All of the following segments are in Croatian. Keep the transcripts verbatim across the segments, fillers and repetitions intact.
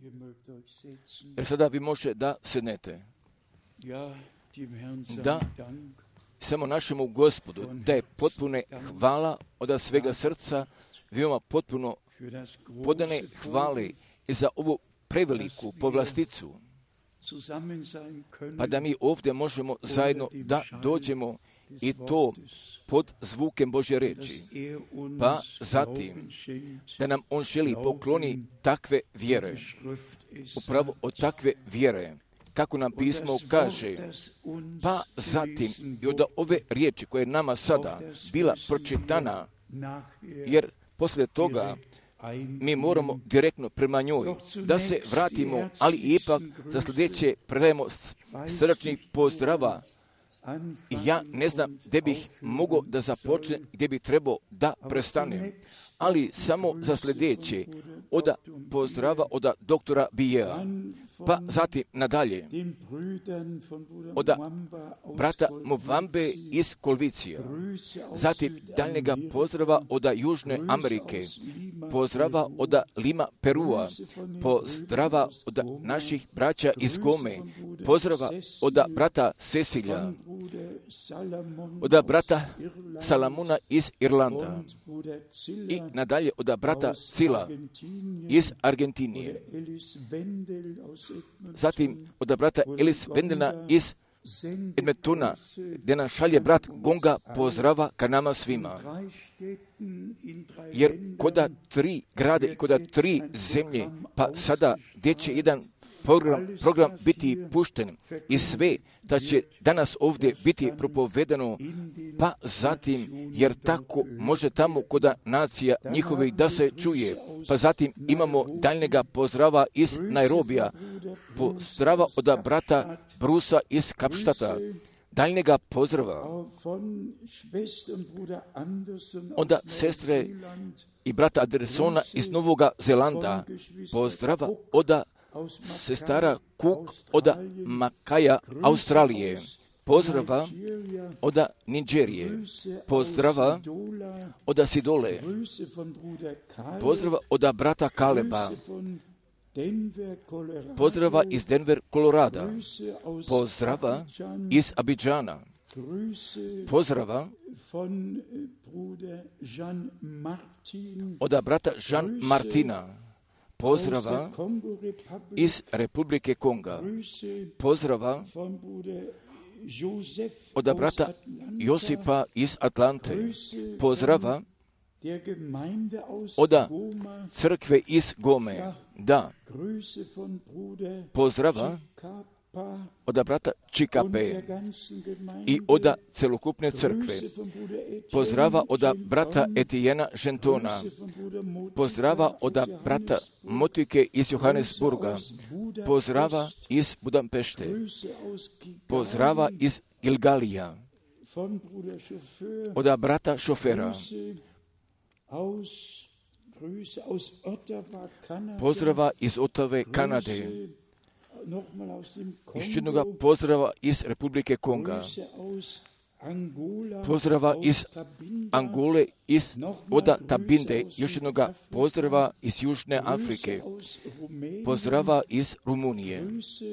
Jer sada vi možete da sednete. Da, samo našemu Gospodu, da je potpune hvala od svega srca, veoma potpuno podane hvale i za ovu preveliku povlasticu, pa da mi ovdje možemo zajedno da dođemo i to pod zvukem Božje reči. Pa zatim, da nam On želi pokloni takve vjere, upravo od takve vjere, kako nam pismo kaže, pa zatim i od ove riječi koje je nama sada bila pročitana, jer poslije toga mi moramo direktno prema njoj da se vratimo, ali ipak za sljedeće predajemo srdačnih pozdrava. Ja ne znam gdje bih mogao da započnem, gdje bih trebao da prestanem, ali samo za sljedeće od pozdrava od doktora Bijea, pa zatim nadalje od brata Movambe iz Kolvicija, zatim daljnjega pozdrava od Južne Amerike, pozdrava od Lima, Perua, pozdrava od naših braća iz Gome, pozdrava od brata Cecilja, od brata Salamuna iz Irlanda i nadalje od brata Sila iz Argentinije, zatim od brata Elis Vendela iz Edmontona, gdje nam šalje brat Gonga pozdrava ka nama svima. Jer koda tri grade i koda tri zemlje, pa sada gdje će jedan program, program biti pušten i sve da će danas ovdje biti propovedano, pa zatim, jer tako može tamo koda nacija njihovih da se čuje, pa zatim imamo daljnjega pozdrava iz Nairobija, pozdrava od brata Brusa iz Kapštata, daljnjega pozdrava onda sestre i brata Andersona iz Novoga Zelanda, pozdrava od sestara Cook od Makaja, Australije, pozdrava od Nigerije, pozdrava od Sidole, pozdrava od brata Kaleba, pozdrava iz Denver, Kolorada, pozdrava iz Abidžana, pozdrava od brata Jean Martina, pozdrava iz Republike Konga, pozdrava od brata Josipa iz Atlante, pozdrava od crkve iz Gome, da, pozdrava od brata Čikape i od celokupne crkve, pozdrava od brata Etijena Žentona, pozdrava od brata Motike iz Johannesburga, pozdrava iz Budampešte, pozdrava iz Gilgalija, od brata Šofera, pozdrava iz Otave, Kanade, još jednoga pozdrava iz Republike Konga, pozdrava iz Angole, iz Oda Tabinde, još jednoga pozdrava iz Južne Afrike, pozdrava iz Rumunije,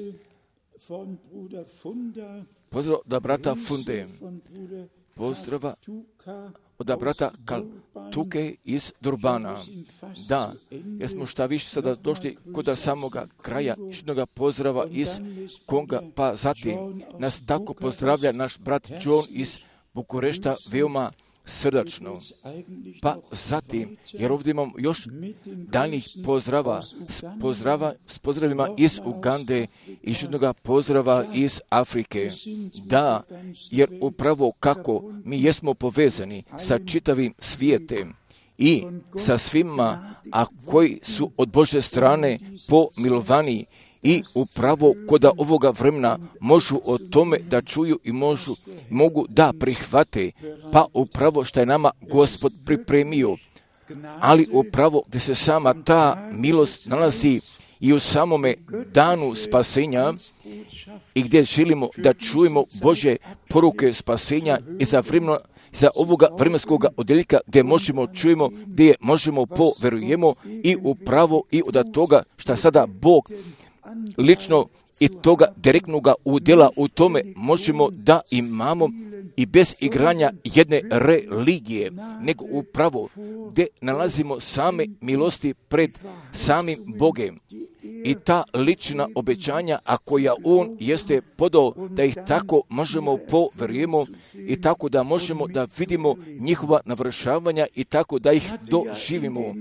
pozdrava od brata Funde, pozdrava od brata Kaltuke iz Durbana. Da, jer smo šta više sada došli kod samoga kraja jednoga pozdrava iz Konga, pa zatim nas tako pozdravlja naš brat John iz Bukurešta veoma srdačno. Pa zatim, jer ovdje imam još daljnjih pozdrava, s, pozdrava, s pozdravima iz Ugande i jednoga pozdrava iz Afrike. Da, jer upravo kako mi jesmo povezani sa čitavim svijetem i sa svima, a koji su od Božje strane pomilovani, i upravo kod ovoga vremena možu o tome da čuju i možu, mogu da prihvate, pa upravo što je nama Gospod pripremio. Ali upravo gdje se sama ta milost nalazi i u samome danu spasenja i gdje želimo da čujemo Božje poruke spasenja i za vremena, za ovoga vremenskog odjeljka gdje možemo čujemo, gdje možemo poverujemo i upravo i od toga što sada Bog lično i toga direktnoga udjela u tome možemo da imamo i bez igranja jedne religije, nego upravo gdje nalazimo same milosti pred samim Bogem. I ta lična obećanja, a koja On jeste podao, da ih tako možemo poverujemo i tako da možemo da vidimo njihova navršavanja i tako da ih doživimo.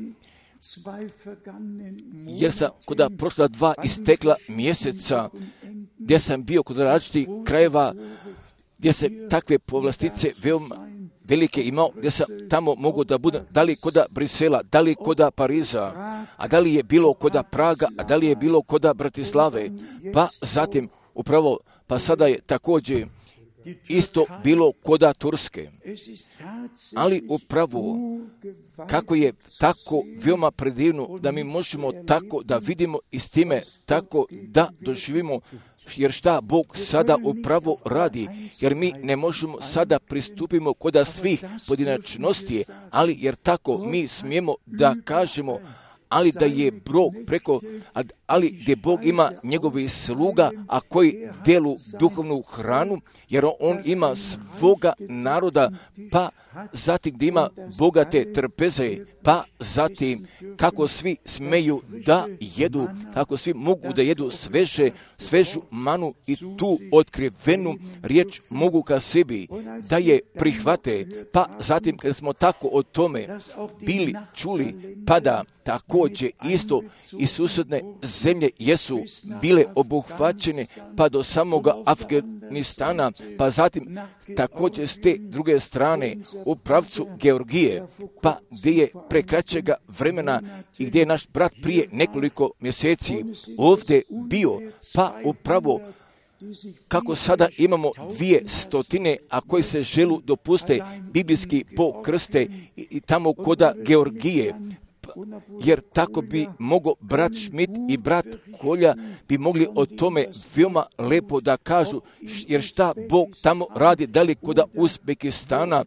Jer sam kod prošla dva istekla mjeseca, gdje sam bio kod različitih krajeva, gdje se takve povlastice veoma velike imao, gdje sam tamo mogu da budem, da li kod Brisela, da li kod Pariza, a da li je bilo kod Praga, a da li je bilo kod Bratislave, pa zatim upravo, pa sada je također isto bilo kod Turske. Ali upravo, kako je tako veoma predivno da mi možemo tako da vidimo i s time tako da doživimo, jer šta Bog sada upravo radi, jer mi ne možemo sada pristupimo kod svih pojedinačnosti, ali jer tako mi smijemo da kažemo, ali da je Bog preko, ali gdje Bog ima njegovi sluga, a koji delu duhovnu hranu, jer on ima svoga naroda, pa zatim gdje ima bogate trpeze, pa zatim kako svi smeju da jedu, kako svi mogu da jedu sveže, svežu manu i tu otkrivenu riječ mogu ka sebi, da je prihvate, pa zatim kada smo tako o tome bili čuli, pa da također isto i susjedne zemlje jesu bile obuhvaćene pa do samoga Afganistana, pa zatim također s te druge strane u pravcu Georgije, pa gdje je pre kraćega vremena i gdje je naš brat prije nekoliko mjeseci ovdje bio, pa upravo kako sada imamo dvije stotine, a koji se želu dopuste biblijski pokrste i, i tamo koda Georgije, jer tako bi mogo brat Šmit i brat Kolja bi mogli o tome veoma lepo da kažu, jer šta Bog tamo radi, da li kod Uzbekistana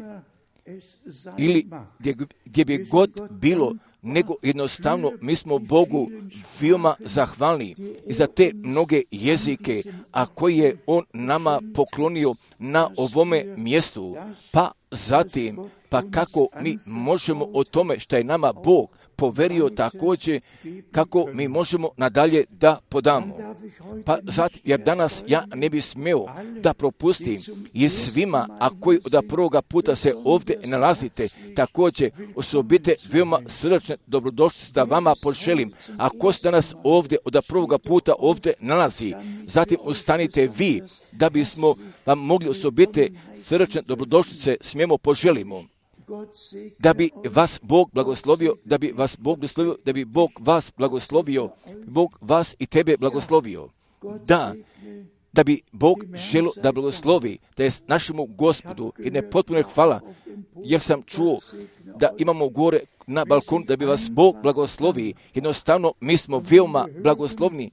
ili gdje, gdje bi god bilo, nego jednostavno mi smo Bogu veoma zahvalni i za te mnoge jezike, a koje je On nama poklonio na ovome mjestu. Pa zatim, pa kako mi možemo o tome što je nama Bog poverio također, kako mi možemo nadalje da podamo. Pa zato, jer danas ja ne bi smio da propustim i svima, a koji od prvoga puta se ovdje nalazite, također osobite veoma srdačne dobrodošlice da vama poželim. Ako se danas ovdje od prvoga puta ovdje nalazi, zatim ustanite vi, da bismo vam mogli osobite srdačne dobrodošlice smijemo poželimo. Da bi vas Bog blagoslovio, da bi vas Bog blagoslovio, da bi Bog vas blagoslovio, Bog vas i tebe blagoslovio. Da, da bi Bog želio da blagoslovi, da je našemu Gospodu jedne potpune hvala, jer sam čuo da imamo gore na balkonu, da bi vas Bog blagoslovi. Jednostavno, mi smo veoma blagoslovni.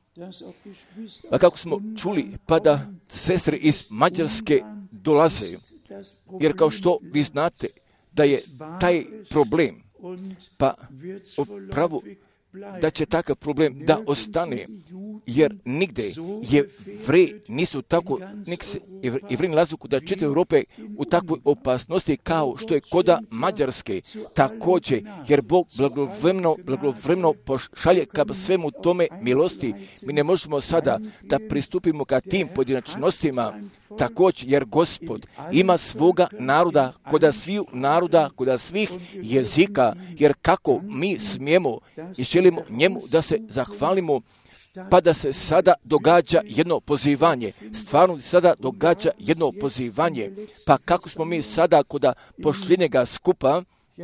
A kako smo čuli, pa da sestre iz Mađarske dolaze, jer kao što vi znate, da je taj problem, pa upravo da će takav problem da ostane, jer nigde Jevreji nisu tako, nek se Jevreji nalazu da čitave Europe u takvoj opasnosti kao što je koda Mađarske, također, jer Bog blagovremeno, blagovremeno pošalje ka svemu tome milosti. Mi ne možemo sada da pristupimo ka tim pojedinačnostima, također, jer Gospod ima svoga naroda, koda sviju naroda, koda svih jezika, jer kako mi smijemo i želimo njemu da se zahvalimo, pa da se sada događa jedno pozivanje. Stvarno sada događa jedno pozivanje. Pa kako smo mi sada koda pošljenjega skupa,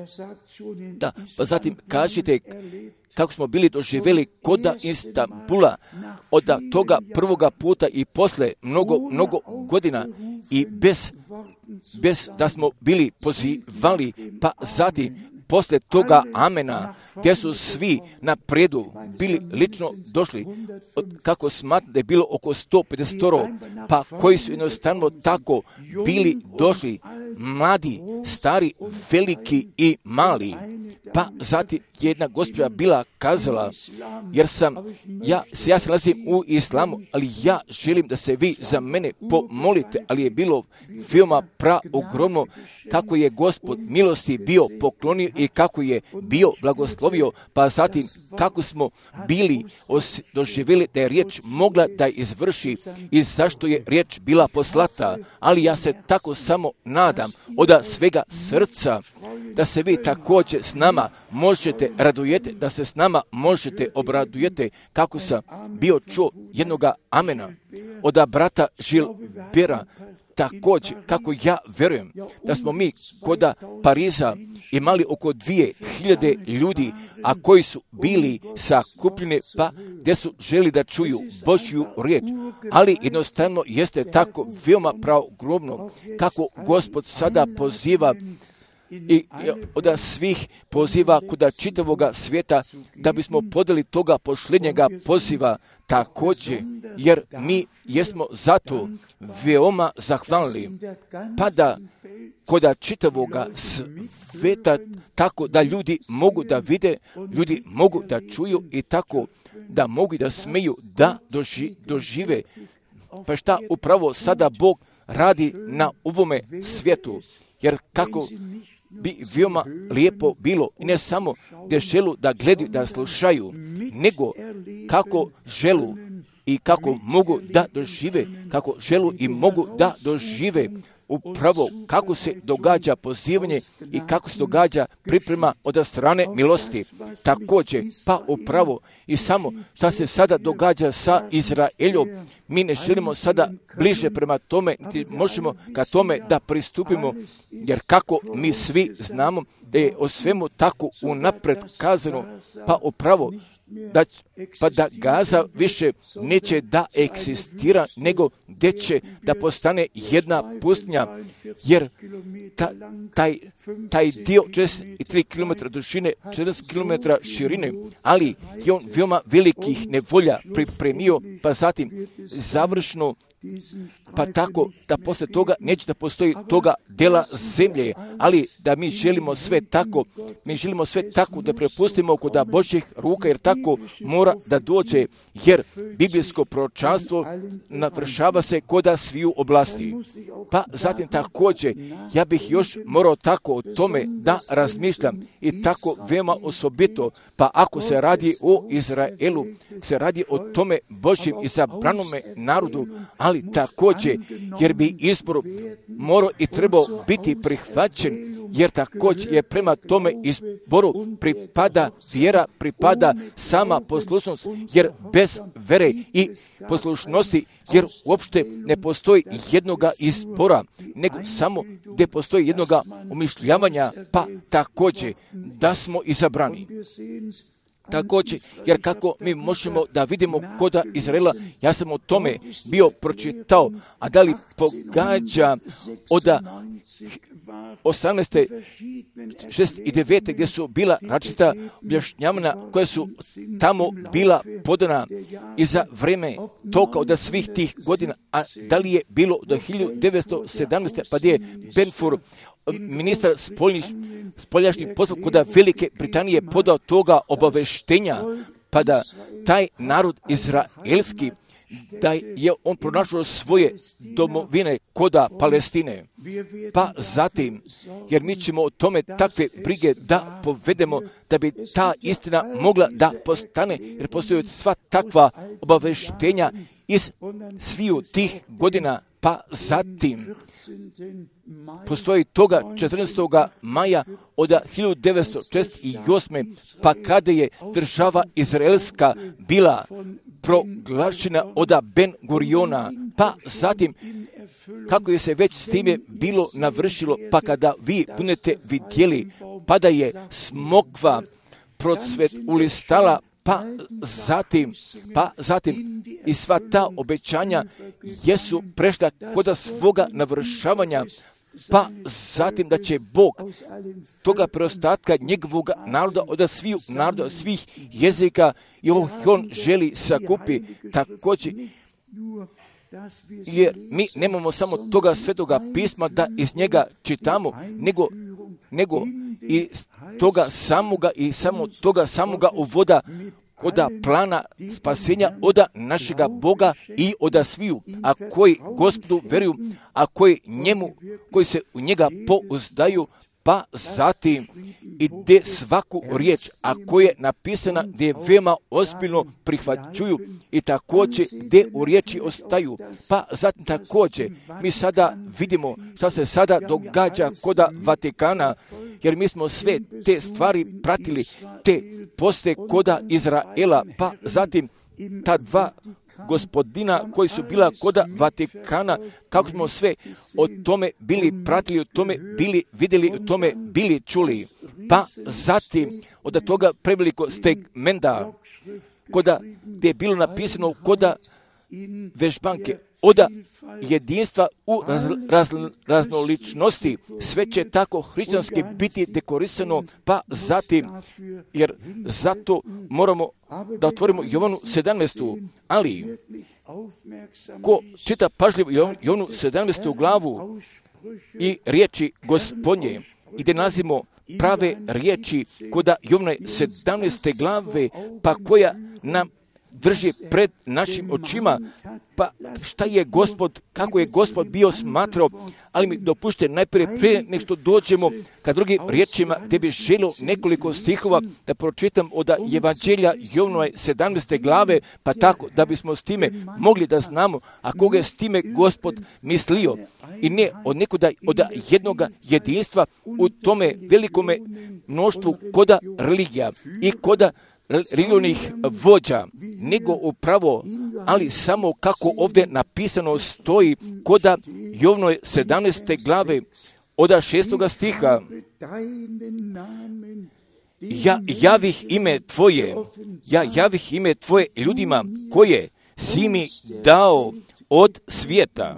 da, pa zatim kažite kako smo bili doživjeli koda Istanbula od toga prvoga puta i posle mnogo, mnogo godina i bez, bez da smo bili pozivali, pa zatim posle toga amena, gdje su svi na predu bili lično došli, od, kako smatram da je bilo oko sto pedeset, pa koji su jednostavno tako bili došli, mladi, stari, veliki i mali. Pa zatim jedna gospođa bila kazala, jer sam, ja, ja se nalazim u islamu, ali ja želim da se vi za mene pomolite, ali je bilo veoma praogromno kako je Gospod milosti bio poklonio i kako je bio blagoslovio, pa zatim kako smo bili os, doživjeli da je riječ mogla da izvrši i zašto je riječ bila poslata, ali ja se tako samo nadam od svega srca da se vi također s nama možete radujete, da se s nama možete obradujete, kako sam bio čuo jednoga amena od brata Žilbera, također kako ja verujem da smo mi kod Pariza imali oko dvije hiljade ljudi, a koji su bili sakupljeni, pa gdje su želi da čuju Božju riječ, ali jednostavno jeste tako veoma praogromno kako Gospod sada poziva i od svih poziva kuda čitavoga svijeta da bismo podeli toga posljednjega poziva također, jer mi jesmo zato veoma zahvalni, pa da koda čitavoga svijeta tako da ljudi mogu da vide, ljudi mogu da čuju i tako da mogu da smeju da doži, dožive. Pa šta upravo sada Bog radi na ovome svijetu, jer kako bi veoma lijepo bilo i ne samo gdje želu da gledaju, da slušaju, nego kako želu i kako mogu da dožive, kako želu i mogu da dožive upravo kako se događa pozivanje i kako se događa priprema od strane milosti. Također, pa upravo i samo šta se sada događa sa Izraeljom, mi ne želimo sada bliže prema tome, niti možemo ka tome da pristupimo, jer kako mi svi znamo da je o svemu tako unapred kazano, pa upravo da, pa da Gaza više neće da eksistira, nego gdje će da postane jedna pustinja, jer ta, taj, taj dio četrdeset tri kilometra dužine, četrdeset kilometara širine, ali je on veoma velikih nevolja pripremio, pa zatim završno, pa tako da posle toga neće da postoji toga dela zemlje, ali da mi želimo sve tako, mi želimo sve tako da prepustimo kod Božjih ruka, jer tako mora da dođe, jer biblijsko proročanstvo navršava se kod sviju oblasti. Pa zatim također, ja bih još morao tako o tome da razmišljam i tako veoma osobito, pa ako se radi o Izraelu, se radi o tome Božjim izabranome narodu, ali također, jer bi izbor morao i trebao biti prihvaćen, jer također je prema tome izboru pripada vjera, pripada sama poslušnost, jer bez vere i poslušnosti, jer uopšte ne postoji jednoga izbora, nego samo gdje postoji jednoga umišljavanja, pa također da smo izabrani. Također, jer kako mi možemo da vidimo koda Izraela, ja sam o tome bio pročitao, a da li pogađa od osamnaeste, šeste i devete gdje su bila različita objašnjavanja koja su tamo bila podana i za vreme toka od svih tih godina, a da li je bilo do hiljadu devetsto sedamnaeste pa gdje je Balfour, ministar spoljnih, spoljašnjih poslova kod Velike Britanije podao toga obaveštenja, pa da taj narod izraelski, da je on pronašao svoje domovine koda Palestine. Pa zatim, jer mi ćemo o tome takve brige da povedemo, da bi ta istina mogla da postane, jer postoje sva takva obaveštenja iz sviju tih godina, pa zatim postoji toga četrnaestog maja od hiljadu devetsto četrdeset osme pa kada je država izraelska bila proglašena od Ben Guriona, pa zatim kako je se već s time bilo navršilo, pa kada vi budete vidjeli, pa da je smokva procvet ulistala, pa zatim, pa zatim i sva ta obećanja jesu prešla kod svoga navršavanja, pa zatim da će Bog toga preostatka njegovog naroda od svih naroda, od svih jezika i on želi sakupi također, jer mi nemamo samo toga svetoga pisma da iz njega čitamo, nego, nego i toga samoga i samo toga samoga uvoda oda plana spasenja oda našega Boga i oda sviju, a koji Gospodu veruju, a koji njemu, koji se u njega pouzdaju, pa zatim i gdje svaku riječ, a koja je napisana, gdje je veoma ozbiljno prihvaćuju i također gdje u riječi ostaju. Pa zatim također mi sada vidimo šta se sada događa koda Vatikana, jer mi smo sve te stvari pratili, te poste koda Izraela, pa zatim ta dva gospodina koji su bila koda Vatikana, kako smo sve o tome bili pratili, o tome bili vidjeli, o tome bili čuli. Pa zatim od toga preveliko stegmenta, koda gdje je bilo napisano koda vežbanke, oda jedinstva u raz, raz, raznoličnosti, sve će tako hrišćanski biti dekorisano, pa zatim, jer zato moramo da otvorimo Jovanu sedamnaestu, ali ko čita pažljivo Jovanu sedamnaestu glavu i riječi Gospodnje, i gdje nalazimo prave riječi koda Jovane sedamnaeste glave, pa koja nam drži pred našim očima, pa šta je Gospod, kako je Gospod bio smatrao, ali mi dopušte najprije prije nek što dođemo ka drugim riječima, gdje bi želio nekoliko stihova da pročitam od Evanđelja Jovanove sedamnaeste glave, pa tako da bismo s time mogli da znamo, a koga je s time Gospod mislio, i ne od nekoga, od jednoga jedinstva u tome velikome mnoštvu koda religija i koda religionih vođa, nego upravo, ali samo kako ovdje napisano stoji koda Jovanove sedamnaeste glave od šestoga stiha. Ja javih ime Tvoje, ja javih ime Tvoje ljudima koje si mi dao od svijeta.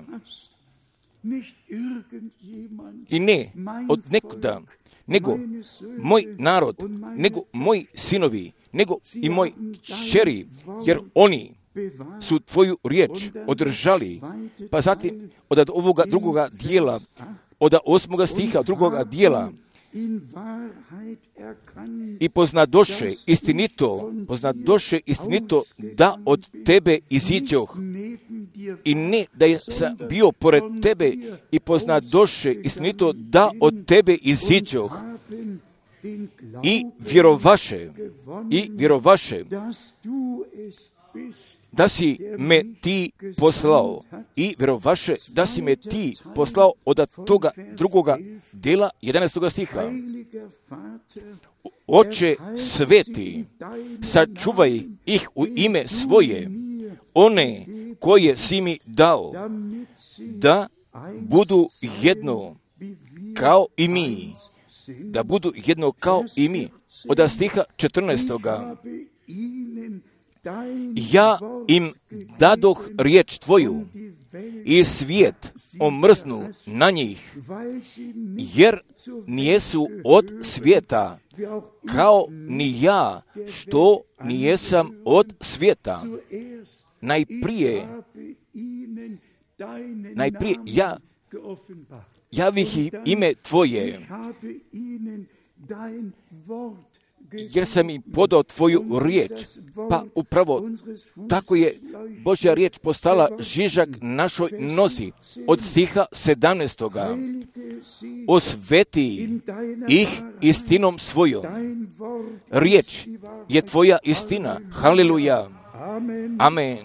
I ne od nekuda, nego moj narod, nego moji sinovi, nego i moj kćeri, jer oni su Tvoju riječ održali. Pa zatim od ovoga drugoga dijela, od osmoga stiha drugoga dijela, i poznadoše istinito, poznadoše istinito da od Tebe iziđoh, i ne da sam bio pored Tebe, i poznadoše istinito da od Tebe iziđoh, i vjerovaše, i vjerovaše da si me Ti poslao, i vjerovaše da si me Ti poslao od toga drugoga dela jedanaestoga stiha. Oče sveti, sačuvaj ih u ime svoje, one koje si mi dao, da budu jedno kao i mi, da budu jedno kao i mi. Od stiha četrnaestoga. Ja im dadoh riječ Tvoju i svijet omrznu na njih, jer nijesu od svijeta, kao ni ja, što nijesam od svijeta. Najprije, najprije ja javih ime Tvoje, jer sam im podao Tvoju riječ. Pa upravo tako je Božja riječ postala žižak našoj nozi. Od stiha sedamnaestoga. Osveti ih istinom svojom. Riječ je Tvoja istina. Haleluja. Amen.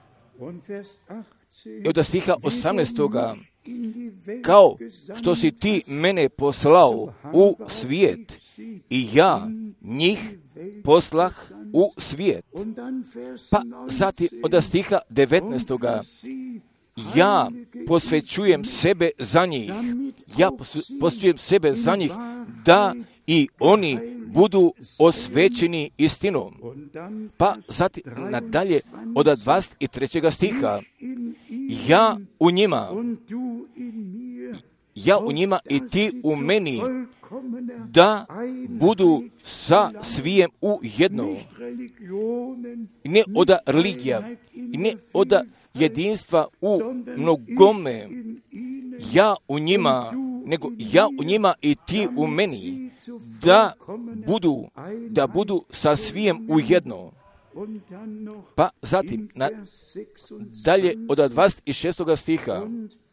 I od stiha osamnaestoga. Kao što si Ti mene poslao u svijet, i ja njih poslah u svijet. Pa zatim od stiha devetnaestoga. Ja posvećujem sebe za njih. Ja posvećujem sebe za njih, da i oni budu osvećeni istinom. Pa zatim nadalje od dvadeset trećega stiha. Ja u njima, ja u njima i ti u meni, da budu sa svijem u jedno. Ne od religija, ne od jedinstva u mnogome, ja u njima, nego ja u njima i ti u meni, da budu, da budu sa svijem u jedno. Pa zatim, na, dalje od dvadeset šestog stiha,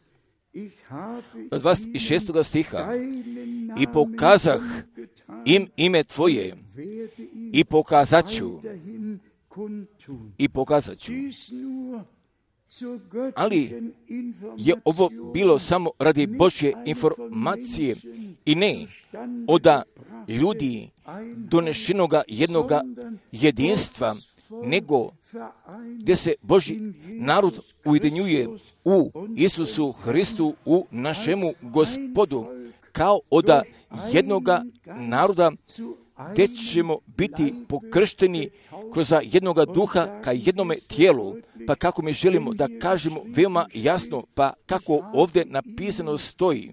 od dvadeset šestog stiha, i pokazah im ime tvoje, i pokazat ću, i pokazat ću. Ali je ovo bilo samo radi Božje informacije i ne od ljudi donešenoga jednoga jedinstva, nego gdje se Božji narod ujedinjuje u Isusu Hristu, u našemu Gospodu, kao od jednoga naroda, gdje ćemo biti pokršteni kroz jednoga duha ka jednome tijelu. Pa kako mi želimo da kažemo veoma jasno, pa kako ovdje napisano stoji,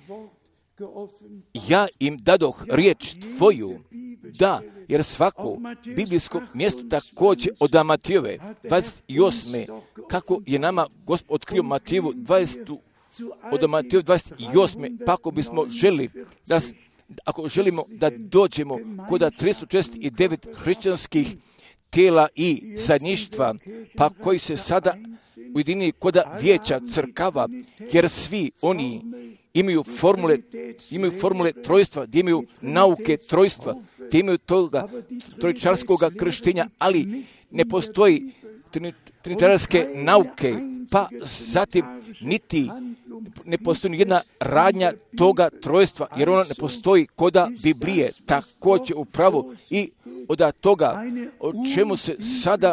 ja im dadoh riječ tvoju, da, jer svako biblijsko mjesto također od Matijeve dvadeset osme, kako je nama Gospod otkrio Matijevu dvadeset, od Matijeve dvadeset osme, pa ako bismo želi da, ako želimo da dođemo kod tristo četrdeset devet hrišćanskih tijela i zajedništva, pa koji se sada ujedinili kod vijeća crkava, jer svi oni imaju formule, imaju formule trojstva, gdje imaju nauke trojstva, gdje imaju toga trojčarskog krštenja, ali ne postoji trinitarske nauke, pa zatim niti ne postoji ni jedna radnja toga trojstva, jer ona ne postoji koda Biblije, također upravo i od toga o čemu se sada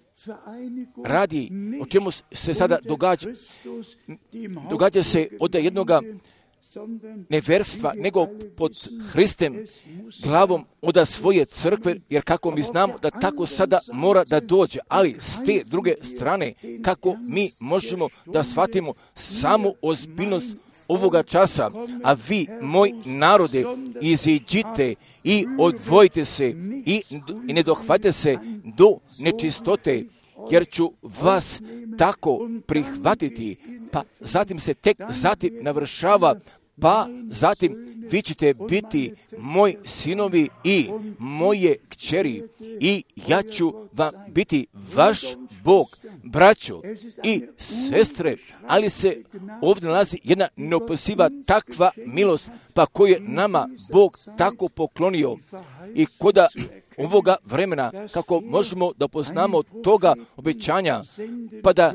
radi, o čemu se sada događa, događa se od jednoga neverstva, nego pod Hristem glavom od svoje crkve, jer kako mi znamo da tako sada mora da dođe, ali s te druge strane, kako mi možemo da shvatimo samo ozbiljnost ovoga časa, a vi, moj narode, iziđite i odvojite se i, i ne dohvate se do nečistote, jer ću vas tako prihvatiti, pa zatim se tek zatim navršava, pa zatim vi ćete biti moji sinovi i moje kćeri i ja ću vam biti vaš Bog, braćo i sestre, ali se ovdje nalazi jedna neopisiva takva milost, pa koju je nama Bog tako poklonio i koda ovoga vremena, kako možemo da poznamo toga obećanja, pa da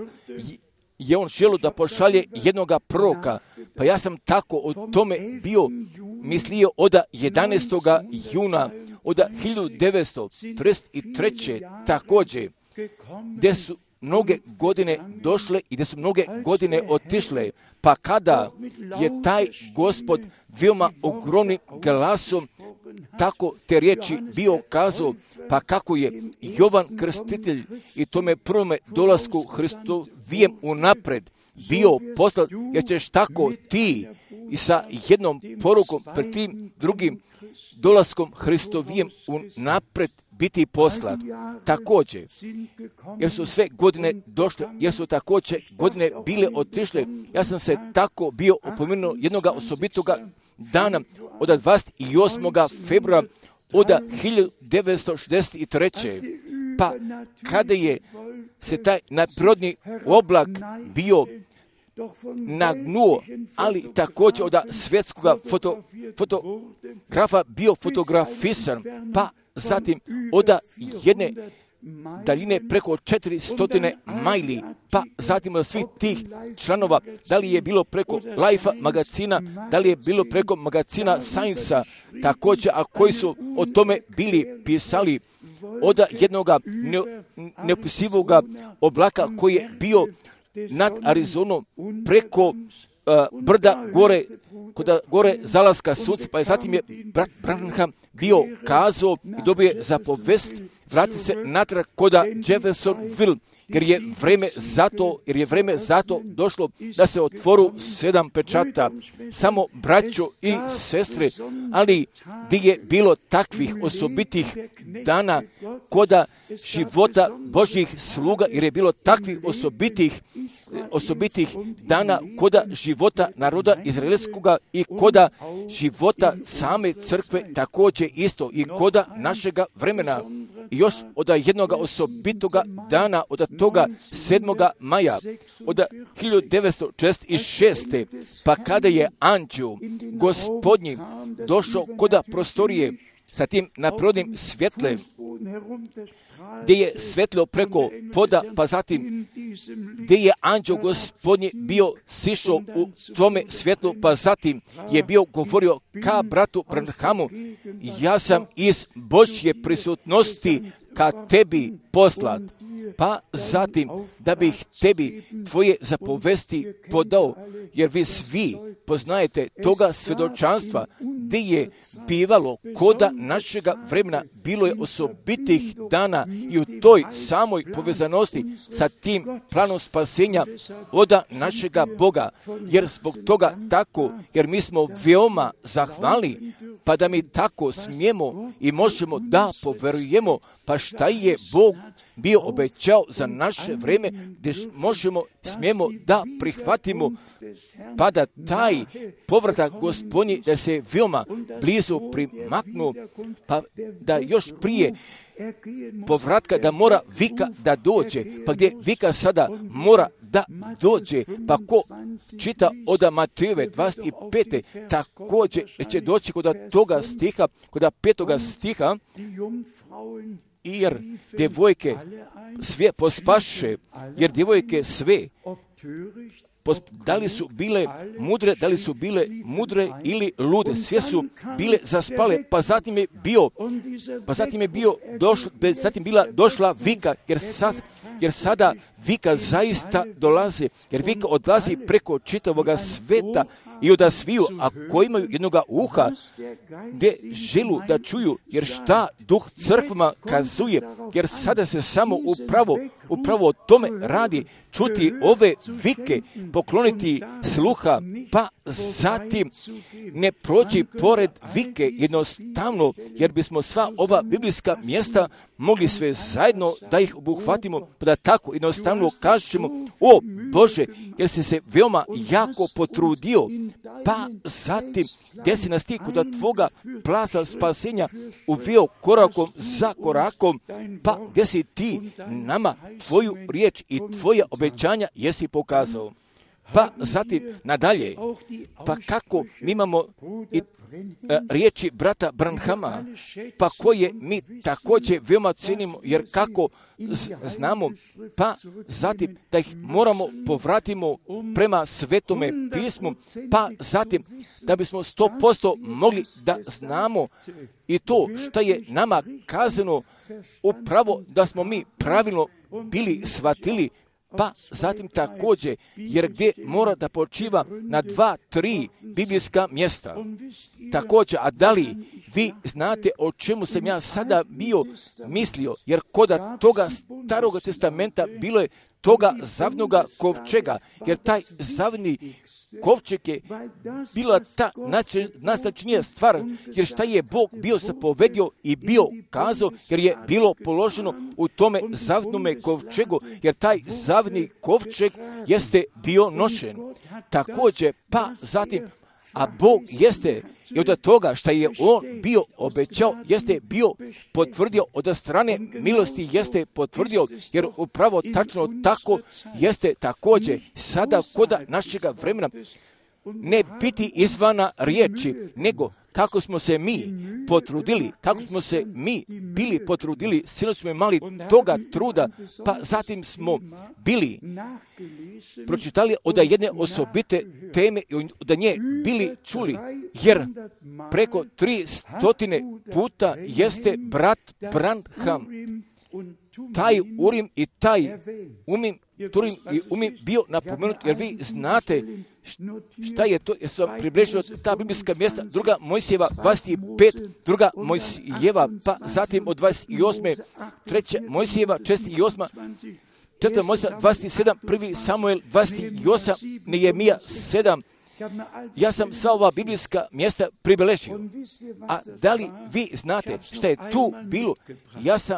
je on želio da pošalje jednoga proroka. Pa ja sam tako o tome bio mislio od jedanaestog juna od hiljadu devetsto trideset treće također, gdje su mnoge godine došle i gdje su mnoge godine otišle, pa kada je taj Gospod veoma ogromnim glasom tako te riječi bio kazao, pa kako je Jovan Krstitelj i tome prvome dolasku Hristovijem unapred bio poslat, jer ćeš tako ti i sa jednom porukom pred tim drugim dolaskom Hristovijem unapred biti poslat. Također, jer su sve godine došle, jer su također godine bile otišle, ja sam se tako bio opomenuo jednoga osobitoga dana od dvadeset osmog februara od hiljadu devetsto šezdeset treće. Pa kada je se taj nadprirodni oblak bio nagnuo, ali također od svjetskog foto, fotografa bio fotografisan, pa zatim od jedne daljine preko četiristo majli, pa zatim od svih tih članova, da li je bilo preko Life magazina, da li je bilo preko magazina Science-a, također, a koji su o tome bili pisali od jednog neopisivog oblaka koji je bio nad Arizonom preko uh, brda gore, kod gore zalaska sunca, pa je zatim je brat Branham bio kazao i dobio je zapovest vrati se natrag koda Jeffersonville, jer je vreme zato, jer je vreme zato došlo da se otvoru sedam pečata. Samo braćo i sestre, ali gdje je bilo takvih osobitih dana koda života Božjih sluga, jer je bilo takvih osobitih, osobitih dana koda života naroda izraelskoga i koda života same crkve također isto i koda našega vremena. I još od jednog osobitoga dana, od toga sedmoga maja, od hiljadu devetsto četrdeset šeste. Pa kada je anđeo Gospodnji došao koda prostorije sa tim naprodnim svjetlem, gdje je svetlo preko poda, pa zatim gdje je anđeo Gospodnji bio sišao u tome svjetlu, pa zatim je bio govorio ka bratu Branhamu, ja sam iz Božje prisutnosti ka tebi poslat, pa zatim da bih tebi tvoje zapovesti podao, jer vi svi poznajete toga svjedočanstva gdje je bivalo koda našega vremena, bilo je osobitih dana i u toj samoj povezanosti sa tim planom spasenja oda našega Boga, jer zbog toga tako, jer mi smo veoma zahvalni, pa da mi tako smijemo i možemo da poverujemo, pa šta je Bog bio obećao za naše vreme, gdje možemo, smijemo da prihvatimo, pa da taj povratak Gospodnji da se veoma blizu primaknu, pa da još prije povratka da mora vika da dođe, pa gdje vika sada mora da dođe, pa ko čita od Matejove dvadeset pete također će doći kod toga stiha, kod petoga stiha, jer djevojke sve pospaše, jer djevojke sve, pos, da li su bile mudre, da li su bile mudre ili lude, sve su bile zaspale, pa zatim je bio, pa zatim je bio došla, zatim bila došla vika, jer, sad, jer sada vika zaista dolazi, jer vika odlazi preko čitavoga sveta i od sviju, a koji imaju jednoga uha, gdje želu da čuju, jer šta duh crkvama kazuje, jer sada se samo upravo, upravo o tome radi, čuti ove vike, pokloniti sluha, pa zatim ne proći pored vike jednostavno, jer bismo sva ova biblijska mjesta mogli sve zajedno da ih obuhvatimo, pa da tako jednostavno kažemo, o Bože, jer si se veoma jako potrudio, pa zatim gdje si nas ti kod tvoga plasa spasenja uveo korakom za korakom, pa gdje si ti nama tvoju riječ i tvoja obećanja jesi pokazao. Pa zatim nadalje, pa kako mi imamo i e, riječi brata Branhama, pa koje mi također veoma cenimo, jer kako z- znamo, pa zatim da ih moramo povratimo prema svetome pismu, pa zatim da bismo sto posto mogli da znamo i to što je nama kazano, upravo da smo mi pravilno bili shvatili, pa zatim također, jer gdje mora da počiva na dva, tri biblijska mjesta. Također, a da li vi znate o čemu sam ja sada bio mislio, jer koda toga starog testamenta bilo je toga zavnoga kovčega, jer taj zavni kovčeg je bila ta najznačajnija stvar, jer šta je Bog bio zapovedio i bio kazao, jer je bilo položeno u tome zavnome kovčegu, jer taj zavni kovčeg jeste bio nošen. Također, pa zatim, a Bog jeste i od toga što je On bio obećao, jeste bio potvrdio od strane milosti, jeste potvrdio, jer upravo tačno tako jeste također sada koda našega vremena ne biti izvana riječi, nego kako smo se mi potrudili, kako smo se mi bili potrudili, sino smo imali toga truda, pa zatim smo bili pročitali od jedne osobite teme i od nje bili čuli, jer preko tri stotine puta jeste brat Branham taj Urim i taj Umim, Turim i Umim bio napomenut, jer vi znate šta je to, jer sam približio ta biblijska mjesta, druga Mojsijeva dvadeset pet, druga Mojsijeva, pa zatim od dvadeset osme, treća Mojsijeva četrdeset osma, četvrta Mojsijeva dvadeset sedam, prvi Samuel dvadeset osam, Nehemija sedam. Ja sam sva ova biblijska mjesta pribeležio. A da li vi znate šta je tu bilo? Ja sam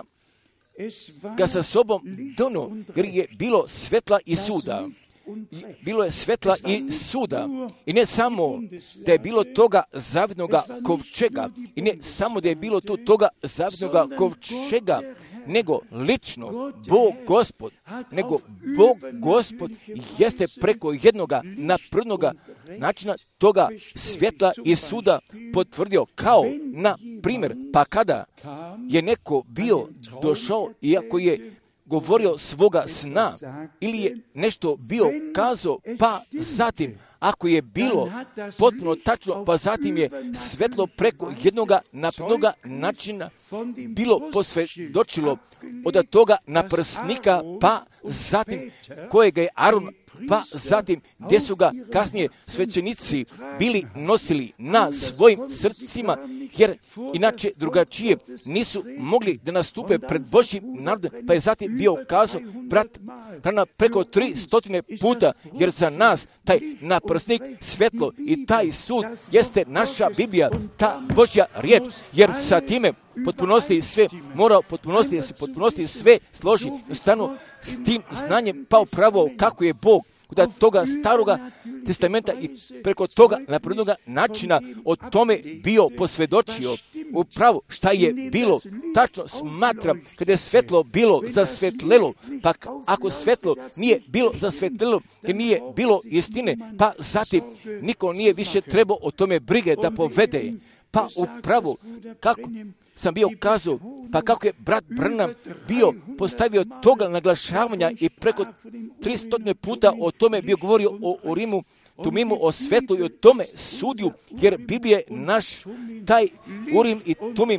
ga sa sobom donio, jer je bilo svetla i suda. Bilo je svetla i suda. I ne samo da je bilo toga zavidnoga kovčega, i ne samo da je bilo tu toga zavidnoga kovčega, nego lično Bog Gospod, nego Bog Gospod jeste preko jednoga naprednoga načina toga svjetla i suda potvrdio, kao na primjer, pa kada je neko bio došao, iako je govorio svoga sna, ili je nešto bio kazao, pa zatim, ako je bilo potpuno tačno, pa zatim je svetlo preko jednoga naprednoga načina bilo posvjedočilo od toga naprsnika, pa zatim kojega je Aron, pa zatim gdje su ga kasnije svećenici bili nosili na svojim srcima, jer inače drugačije nisu mogli da nastupe pred Božjim narodom, pa je zatim bio kazao brat Branham preko tri stotine puta, jer za nas taj naprsnik, svetlo i taj sud jeste naša Biblija, ta Božja riječ, jer sa time potpunosti sve, mora potpunosti da se potpunosti sve složi, stanu s tim znanjem pa upravo kako je Bog kod toga staroga testamenta i preko toga naprednoga načina o tome bio posvjedočio upravo šta je bilo. Tačno smatram kada je svetlo bilo zasvetlelo, pa ako svetlo nije bilo zasvetlelo, jer nije bilo istine, pa zatim niko nije više trebao o tome brige da povede. Pa upravo kako sam bio kazao, pa kako je brat Branham bio postavio toga naglašavanja i preko tristo puta o tome bio govorio o Urimu, Tumimu, o svetlu i o tome sudju, jer Biblija je naš taj Urim i Tumim,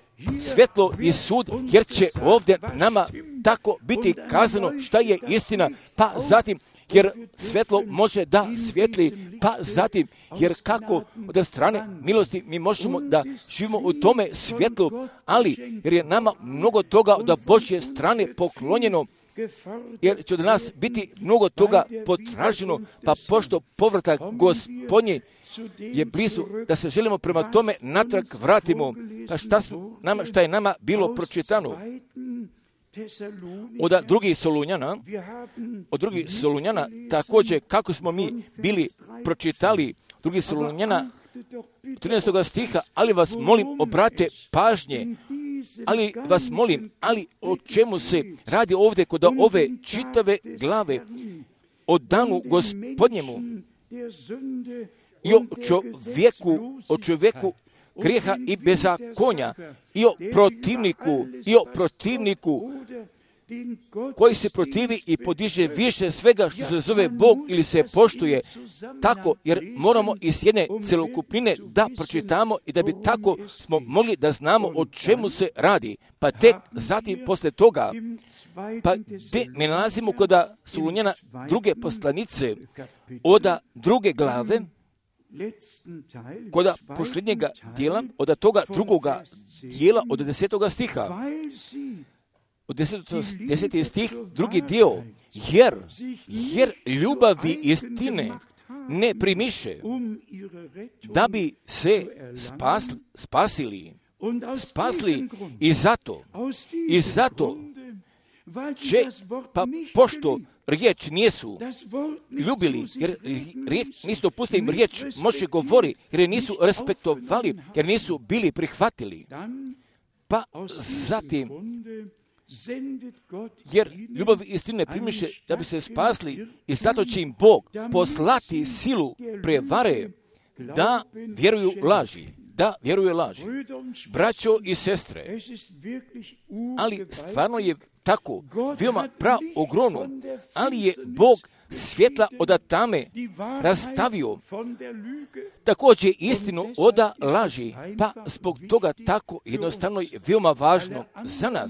svetlo i sud, jer će ovdje nama tako biti kazano šta je istina, pa zatim jer svetlo može da svijetli, pa zatim, jer kako od strane milosti mi možemo da živimo u tome svjetlu, ali jer je nama mnogo toga od Božje strane poklonjeno, jer će od nas biti mnogo toga potraženo, pa pošto povratak Gospodnji je blizu, da se želimo prema tome natrag vratimo, pa šta, smo, nama, šta je nama bilo pročitano. Od drugih Solunjana, od drugih Solunjana, također kako smo mi bili pročitali drugih Solunjana, trinaestog stiha, ali vas molim, obrate pažnje, ali vas molim, ali o čemu se radi ovdje kod ove čitave glave, o danu Gospodnjemu i o čovjeku, o čovjeku grijeha i bezakonja, i o protivniku, i o protivniku koji se protivi i podiže više svega što se zove Bog ili se poštuje, tako, jer moramo iz jedne celokupine da pročitamo i da bi tako smo mogli da znamo o čemu se radi. Pa tek zatim posle toga, pa gdje mi nalazimo kod Solunjana druge poslanice, od druge glave, kod posljednjega dijela, od toga drugoga dijela, od desetoga stiha, od deseti stih, drugi dio, jer, jer ljubavi istine ne primiše, da bi se spas, spasili, spasli i zato, i zato će, pa pošto riječ nisu ljubili, jer riječ, nisu dopustili im riječ, može govori, jer je nisu respektovali, jer nisu bili prihvatili. Pa zatim, jer ljubav istine primiše da bi se spasli i zato će im Bog poslati silu prevare da vjeruju laži. Da vjeruju laži. Braćo i sestre, ali stvarno je tako, veoma prav ogromno, ali je Bog svjetla od tame rastavio također istinu od laži, pa zbog toga tako jednostavno je veoma važno za nas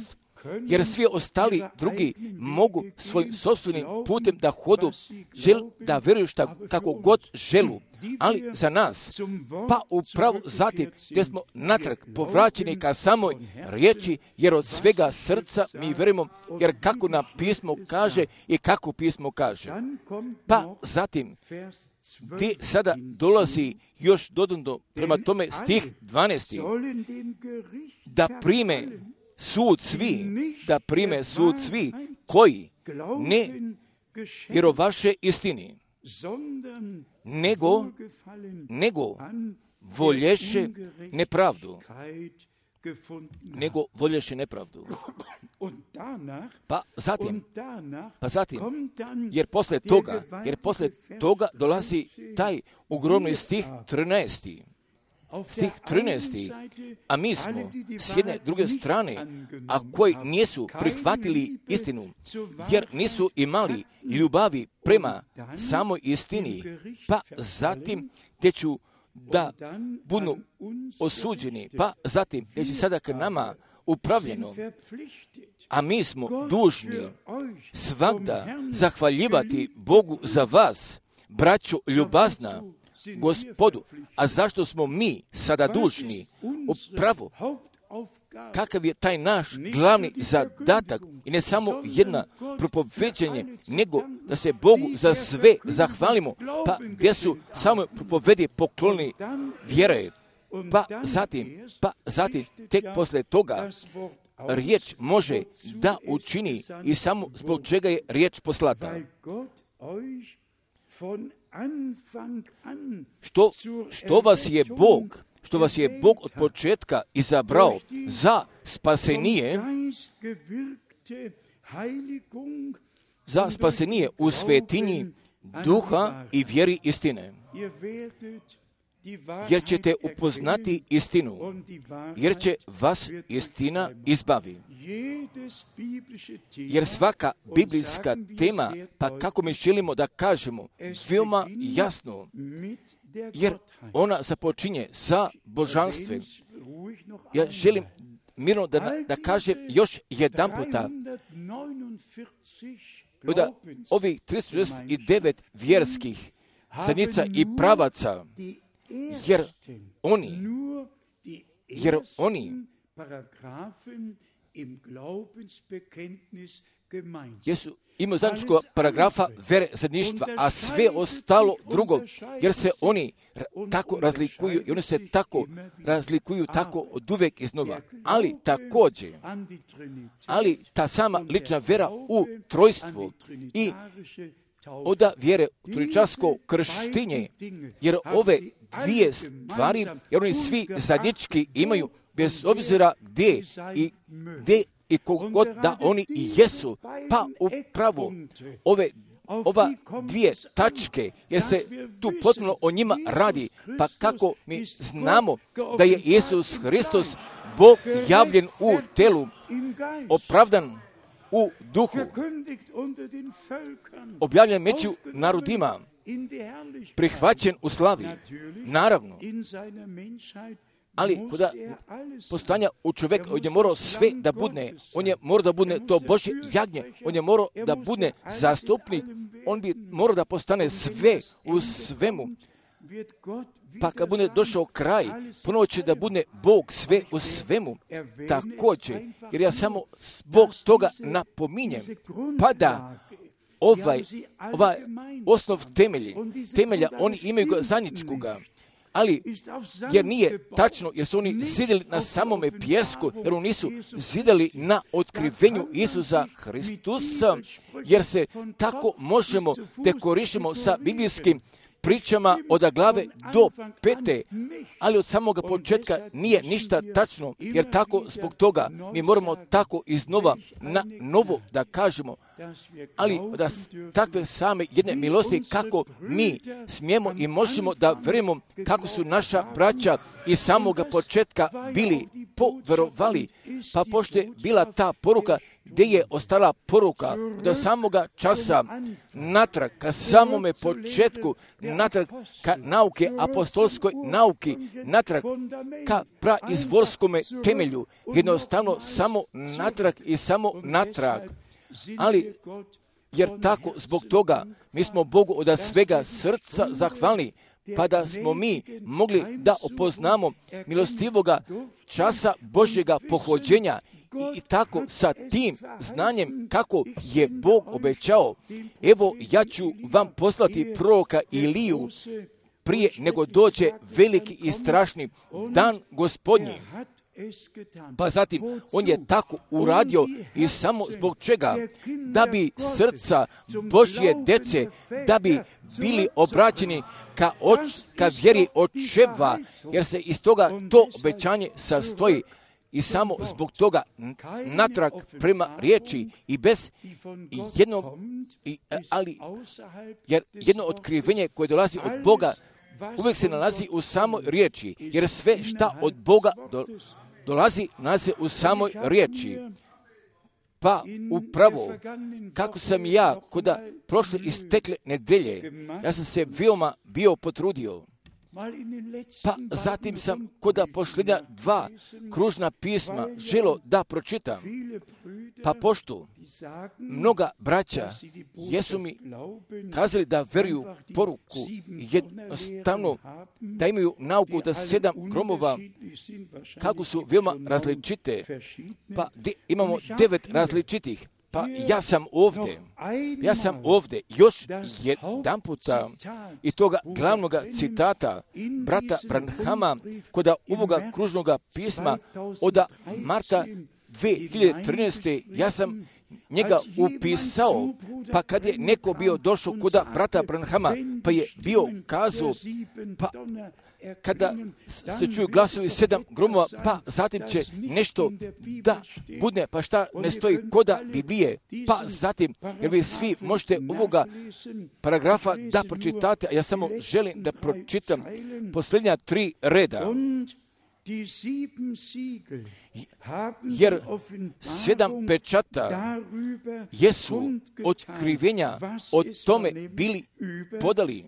jer svi ostali drugi mogu svojim sopstvenim putem da hodu, žel, da vjeruju šta, kako god želu. Ali za nas, pa upravo zatim gdje smo natrag povraćeni ka samoj riječi, jer od svega srca mi vjerujemo, jer kako nam pismo kaže i kako pismo kaže. Pa zatim, gdje sada dolazi još dodano prema tome stih dvanaesti, da prime sud svi, da prime sud svi koji ne vjerovaše istini, nego, nego volješe nepravdu, nego volješe nepravdu. Pa zatim, pa zatim, jer posle toga, jer posle toga dolazi taj ogromni stih trinaesti. Stih trinaesti, a mi smo s jedne druge strane, a koji nisu prihvatili istinu, jer nisu imali ljubavi prema samoj istini, pa zatim te ću da budu osuđeni, pa zatim te će sada k nama upravljeno, a mi smo dužni svagda zahvaljivati Bogu za vas, braćo ljubazna, Gospodu. A zašto smo mi sada dužni? Upravo, kakav je taj naš glavni zadatak i ne samo jedna propoveđenje, nego da se Bogu za sve zahvalimo, pa gdje su samo propovedi pokloni vjere, pa zatim, pa zatim, tek posle toga riječ može da učini i samo zbog čega je riječ poslata. Što, što vas je Bog, što vas je Bog od početka izabrao za spasenije, za spasenije u svetinji duha i vjeri istine. Jer ćete upoznati istinu, jer će vas istina izbavi. Jer svaka biblijska tema, pa kako mi želimo da kažemo, veoma jasno, jer ona započinje sa božanstvem. Ja želim mirno da, da kažem još jedan puta, da ovih tristo šezdeset devet vjerskih zajednica i pravaca, jer oni, jer oni jesu imaju zajedničkog paragrafa vere zajedništva, a sve ostalo drugo, jer se oni tako razlikuju i oni se tako razlikuju tako od uvek iznova. Ali također, ali ta sama lična vera u trojstvo i oda vjere u trojčarsko krštenje, jer ove dvije stvari, jer oni svi zajednički imaju, bez obzira gdje i gdje i kogod da oni i jesu, pa upravo ove ova dvije tačke, jer se tu potpuno o njima radi, pa kako mi znamo da je Isus Hristos Bog javljen u telu, opravdan u duhu, objavljen među narodima, prihvaćen u slavi, naravno. Ali kada postanja u čovjeka, on je morao sve da budne, on je morao da budne to Božje jagnje, on je morao da budne zastupnik, on bi morao da postane sve u svemu. Pa kad bude došao kraj, ponovo će da bude Bog sve u svemu. Također, jer ja samo zbog toga napominjem, pa da ovaj, ovaj osnov temelji, temelja, oni imaju ga zajedničkoga. Ali, jer nije tačno, jer su oni zidali na samome pjesku, jer oni nisu zidali na otkrivenju Isusa Hristusa, jer se tako možemo dekorišemo sa biblijskim pričama od glave do pete, ali od samoga početka nije ništa tačno, jer tako zbog toga mi moramo tako iznova na novo da kažemo, ali da takve same jedne milosti kako mi smijemo i možemo da vjerujemo kako su naša braća iz samoga početka bili poverovali, pa pošto je bila ta poruka gdje je ostala poruka do samoga časa natrag ka samome početku, natrag ka nauke, apostolskoj nauki, natrag ka praizvorskome temelju, jednostavno samo natrag i samo natrag. Ali, jer tako, zbog toga, mi smo Bogu od svega srca zahvalni, pa da smo mi mogli da opoznamo milostivoga časa Božjega pohođenja i, i tako sa tim znanjem kako je Bog obećao. Evo, ja ću vam poslati proroka Iliju prije nego dođe veliki i strašni dan Gospodnji. Pa zatim, on je tako uradio i samo zbog čega? Da bi srca Božje dece, da bi bili obraćeni ka, oč, ka vjeri očeva, jer se iz toga to obećanje sastoji. I samo zbog toga natrag prema riječi i bez jednog, i, ali, jer jedno otkrivenje koje dolazi od Boga uvijek se nalazi u samoj riječi, jer sve šta od Boga do, dolazi, nalazi u samoj riječi. Pa upravo, kako sam ja koda prošle istekle nedelje, ja sam se veoma bio potrudio. Pa zatim sam koda posljednja dva kružna pisma želo da pročitam. Pa pošto mnoga braća jesu mi kazali da veruju poruku, jednostavno da imaju nauku da sedam gromova, kako su veoma različite, pa de, imamo devet različitih. Pa ja sam ovdje, ja sam ovdje još jedan puta i toga glavnoga citata brata Branhama koda ovoga kružnoga pisma od marta dvije hiljade trinaeste. Ja sam njega upisao, pa kad je neko bio došao koda brata Branhama, pa je bio kazao, pa kada se čuju glasovi sedam gromova, pa zatim će nešto da bude, pa šta ne stoji koda Biblije, pa zatim, jer vi svi možete ovoga paragrafa da pročitate, a ja samo želim da pročitam posljednja tri reda. Jer sedam pečata jesu otkrivenja o tome bili podali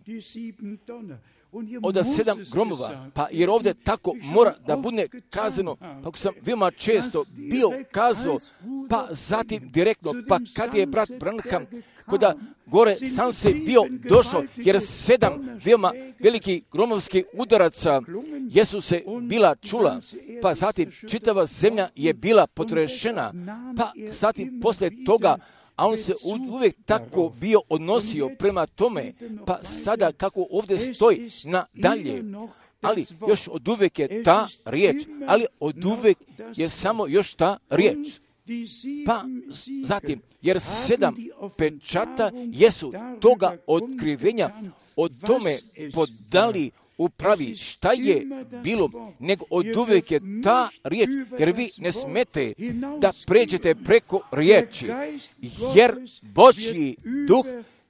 od sedam gromova, pa jer ovdje tako mora da bude kazano, pa ako sam veoma često bio kazao, pa zatim direktno, pa kad je brat Branham, koda gore sam se bio došao, jer sedam veoma veliki gromovskih udaraca jesu se bila čula, pa zatim čitava zemlja je bila potrešena, pa zatim poslije toga, a on se uvijek tako bio odnosio prema tome, pa sada kako ovdje stoji nadalje, ali još od uvijek je ta riječ, ali od uvijek je samo još ta riječ. Pa zatim, jer sedam pečata jesu toga otkrivenja o tome podali upravi šta je bilo, nego od uvijek je ta riječ, jer vi ne smete da pređete preko riječi, jer Božji duh,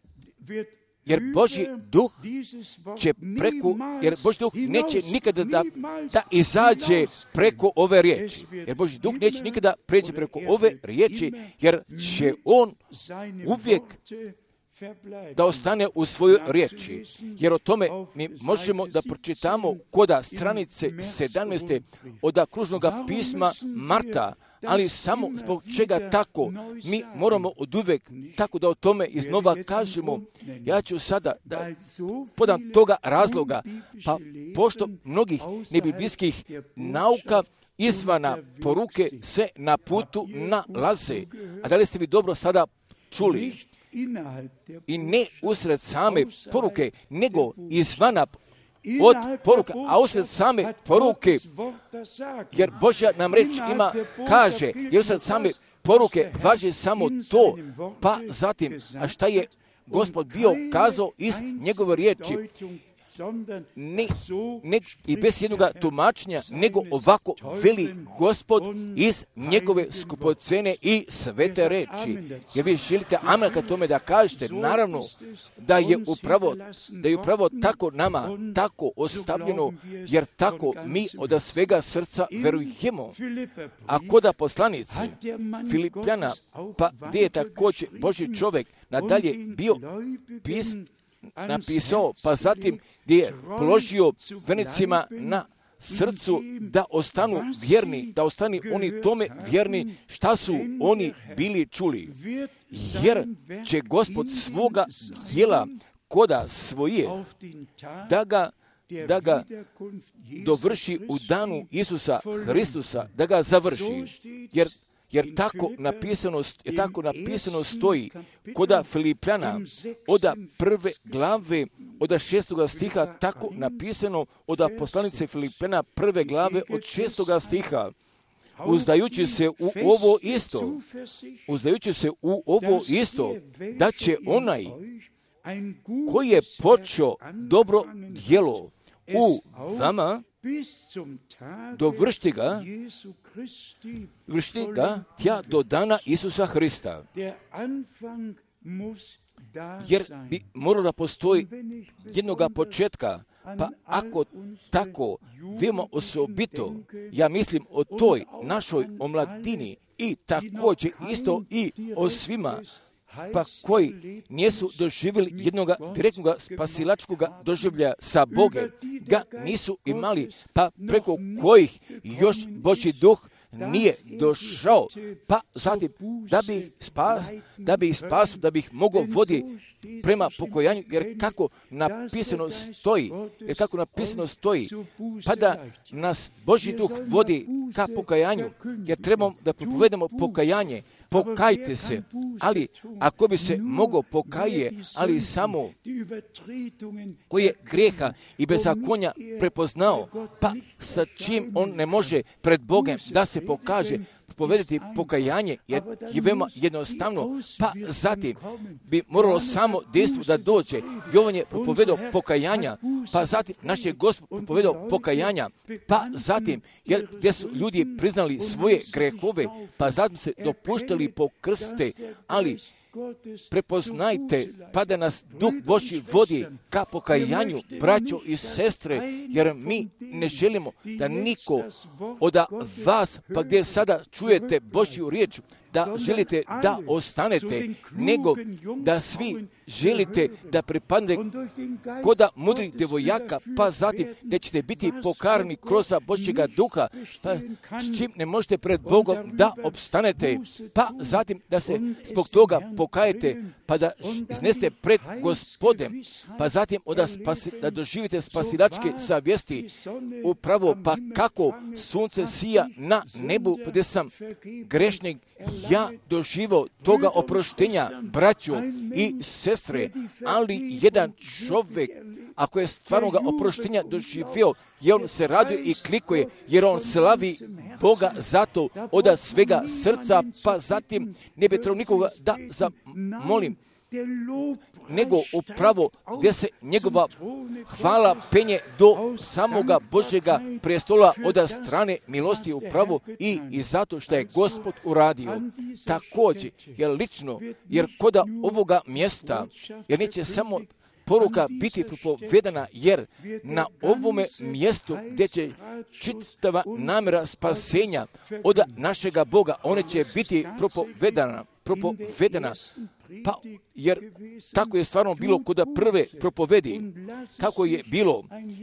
jer Božji duh će preko, jer Božji duh neće nikada da, da izađe preko ove riječi, jer Božji duh neće nikada pređe preko ove riječi, jer će on uvijek da ostane u svojoj riječi. Jer o tome mi možemo da pročitamo koda stranice sedamnaeste od kružnog pisma Marta, ali samo zbog čega tako mi moramo oduvek tako da o tome iznova kažemo. Ja ću sada da podam toga razloga, pa pošto mnogih nebiblijskih nauka izvana poruke se na putu nalaze. A da li ste vi dobro sada čuli? I ne usred same poruke, nego izvana od poruka, a usred same poruke, jer Božja nam reč ima, kaže, jer usred same poruke važi samo to, pa zatim, a šta je Gospod bio kazao iz njegove riječi, ne, ne, i bez jednog tumačenja, nego ovako veli Gospod iz njegove skupocene i svete reči. Jer vi želite amen kad tome da kažete, naravno da je upravo, da je upravo tako nama, tako ostavljeno, jer tako mi od svega srca verujemo. A koda poslanici Filipljana, pa gdje je također Božji čovjek nadalje bio pis, napisao, pa zatim gdje je položio vernicima na srcu da ostanu vjerni, da ostanu oni tome vjerni šta su oni bili čuli. Jer će Gospod svoga djela koda svoje da ga da ga dovrši u danu Isusa Hristusa, da ga završi. Jer Jer tako napisano, jer tako napisano stoji koda Filipljana, oda prve glave, oda šestoga stiha, tako napisano oda poslanice Filipljana prve glave od šestoga stiha. Uzdajući se u ovo isto, uzdajući se u ovo isto, da će onaj koji je počeo dobro djelo u vama, dovršiti ga, vršiti ga tja do dana Isusa Hrista. Jer bi moralo da postoji jednoga početka, pa ako tako veoma osobito, ja mislim o toj našoj omladini i također isto i o svima, pa koji nisu doživjeli jednoga direktnog spasilačkog doživljaja sa Bogom, ga nisu imali, pa preko kojih još Božji duh nije došao, pa zatim da bi spas, da bi ih spasu, da bi ih mogao vodi prema pokojanju, jer kako napisano stoji, jer kako napisano stoji, pa da nas Božji duh vodi ka pokajanju, jer trebamo da propovedemo pokajanje, pokajte se, ali ako bi se mogao pokaje, ali samo koji je grijeha i bezakonja prepoznao, pa sa čim on ne može pred Bogom da se pokaže, povedati pokajanje, jer je veoma jednostavno, pa zatim bi moralo samo dejstvo da dođe. Jovan je propovedao pokajanja, pa zatim naš je Gospod propovedao pokajanja, pa zatim, jer gdje su ljudi priznali svoje grehove, pa zatim se dopuštali po krste, ali prepoznajte, pa da nas Duh Božji vodi ka pokajanju, braćo i sestre, jer mi ne želimo da niko od vas, pa gdje sada čujete Božju riječ, da želite da ostanete, nego da svi želite da pripadnete koda mudrih devojaka, pa zatim da ćete biti pokarani kroz Božjega duha, pa s čim ne možete pred Bogom da opstanete, pa zatim da se zbog toga pokajete, pa da iznesete pred Gospodem, pa zatim da, spasi, da doživite spasilačke savjesti, upravo pa kako sunce sija na nebu, gdje sam grešnik, ja doživao toga oproštenja, braćo i sestre, ali jedan čovjek, ako je stvarno ga oproštenja doživio, jer on se raduje i klikuje, jer on slavi Boga zato od svega srca, pa zatim ne bi trebao nikoga da zamolim, nego upravo gdje se njegova hvala penje do samoga Božjega prestola od strane milosti upravo i, i zato što je Gospod uradio. Također, jer lično, jer koda ovoga mjesta, jer neće samo poruka biti propovedana, jer na ovome mjestu gdje će čitava namjera spasenja od našega Boga, one će biti propovedana, propovedana, pa jer tako je stvarno bilo kod prve propovedi, kako je bilo.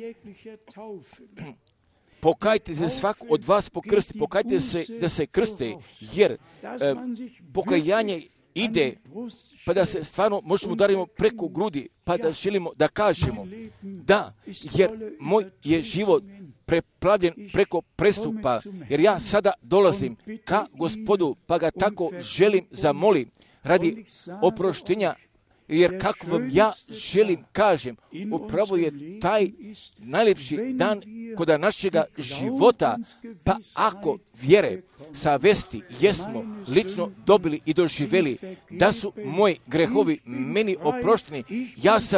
Pokajte se svak od vas pokrsti, pokajte se da se krste, jer e, pokajanje ide, pa da se stvarno možemo udarimo preko grudi, pa da želimo da kažemo da, jer moj je život preplavljen preko prestupa, jer ja sada dolazim ka Gospodu, pa ga tako želim zamolim radi oproštenja, jer kako vam ja želim kažem, upravo je taj najljepši dan kod našega života, pa ako vjere, savesti, jesmo lično dobili i doživjeli da su moji grehovi meni oprošteni, ja sam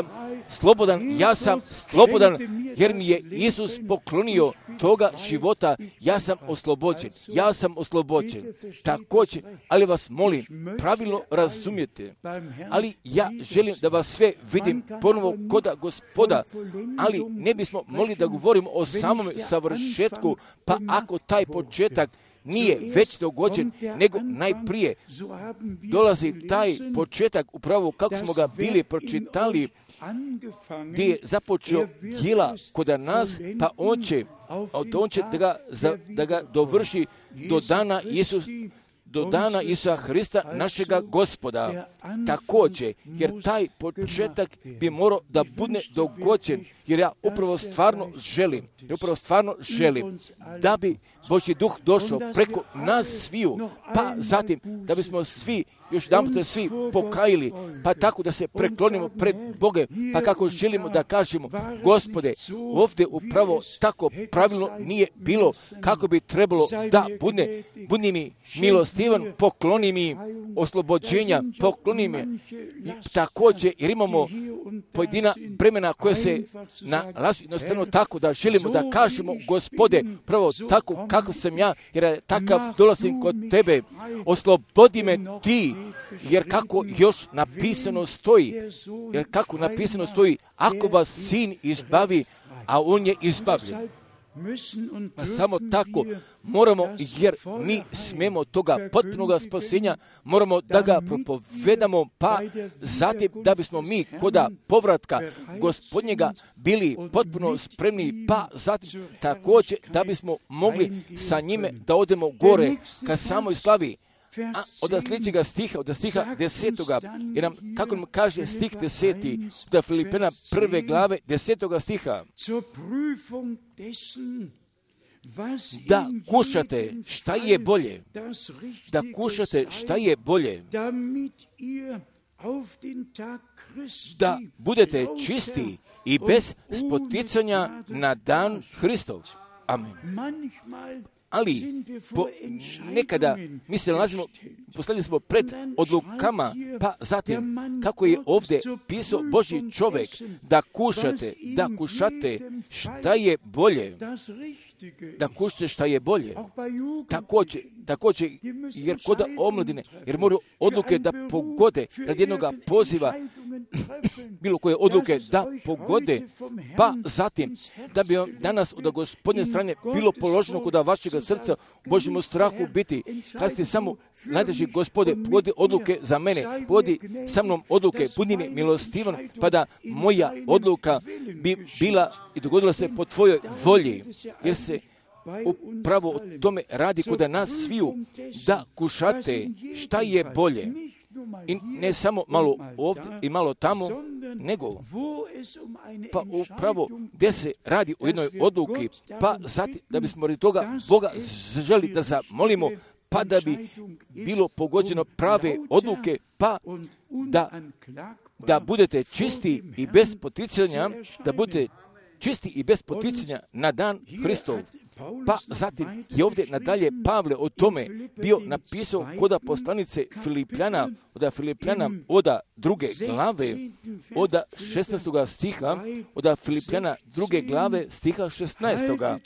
slobodan, ja sam slobodan, jer mi je Isus poklonio toga života, ja sam oslobođen, ja sam oslobođen. Također, ali vas molim, pravilno razumijete, ali ja želim da vas sve vidim ponovo koda Gospoda, ali ne bismo mogli da govorimo o samom savršetku, pa ako taj početak nije već dogođen, nego najprije dolazi taj početak, upravo kako smo ga bili pročitali, gdje je započeo djela kod nas, pa on će, on će da, ga, da ga dovrši do dana Isus, do dana Isusa Hrista, našega Gospoda. Također, jer taj početak bi morao da bude dogođen, jer ja upravo stvarno želim, jer upravo stvarno želim da bi Božji duh došao preko nas sviju, pa zatim da bismo svi, još jedan svi pokajili, pa tako da se preklonimo pred Bogem, pa kako želimo da kažemo, Gospode, ovdje upravo tako pravilno nije bilo, kako bi trebalo da bude, budi mi milostivan, pokloni mi oslobođenja, pokloni mi također, jer imamo pojedina vremena koje se nalazi jednostavno tako da želimo da kažemo, Gospode, prvo tako kako sam ja, jer takav dolazim kod tebe, oslobodi me ti, jer kako još napisano stoji, jer kako napisano stoji, ako vas sin izbavi, a on je izbavljen. Pa samo tako moramo, jer mi smemo toga potpunoga spasenja, moramo da ga propovedamo, pa zatim da bismo mi koda povratka Gospodnjega bili potpuno spremni, pa zatim također da bismo mogli sa njime da odemo gore ka samoj slavi. A od sljedećega stiha, od stiha desetoga, jer nam, kako nam kaže stih deseti, da Filipena prve glave desetoga stiha, da kušate šta je bolje, da kušate šta je bolje, da budete čisti i bez spoticanja na dan Hristov. Amen. Ali po, nekada mi se nalazimo, postavljeni smo pred odlukama, pa zatim kako je ovdje pisao Božji čovjek, da kušate, da kušate šta je bolje, da kušate šta je bolje. Također, također, jer kod omladine, jer moraju odluke da pogode radi jednog poziva, bilo koje odluke da pogode, pa zatim da bi vam danas od Gospodnje strane bilo položeno kod vašeg srca u Božjemu strahu biti. Kad ste samo najdraži Gospode, pogodi odluke za mene, pogodi sa mnom odluke, budi mi milostivan, pa da moja odluka bi bila i dogodila se po tvojoj volji, jer se upravo o tome radi kod nas sviju, da kušate šta je bolje. I ne samo malo ovdje i malo tamo, nego pa upravo gdje se radi o jednoj odluki, pa zatim da bismo radi toga Boga želi da zamolimo, pa da bi bilo pogođeno prave odluke, pa da, da budete čisti i bez poticanja, da budete čisti i bez poticanja na dan Hristov. Pa zatim je ovdje nadalje Pavle o tome bio napisao koda poslanice Filipljana, oda Filipljana, oda druge glave, oda šesnaestoga stiha, oda Filipljana druge glave stiha šesnaestoga.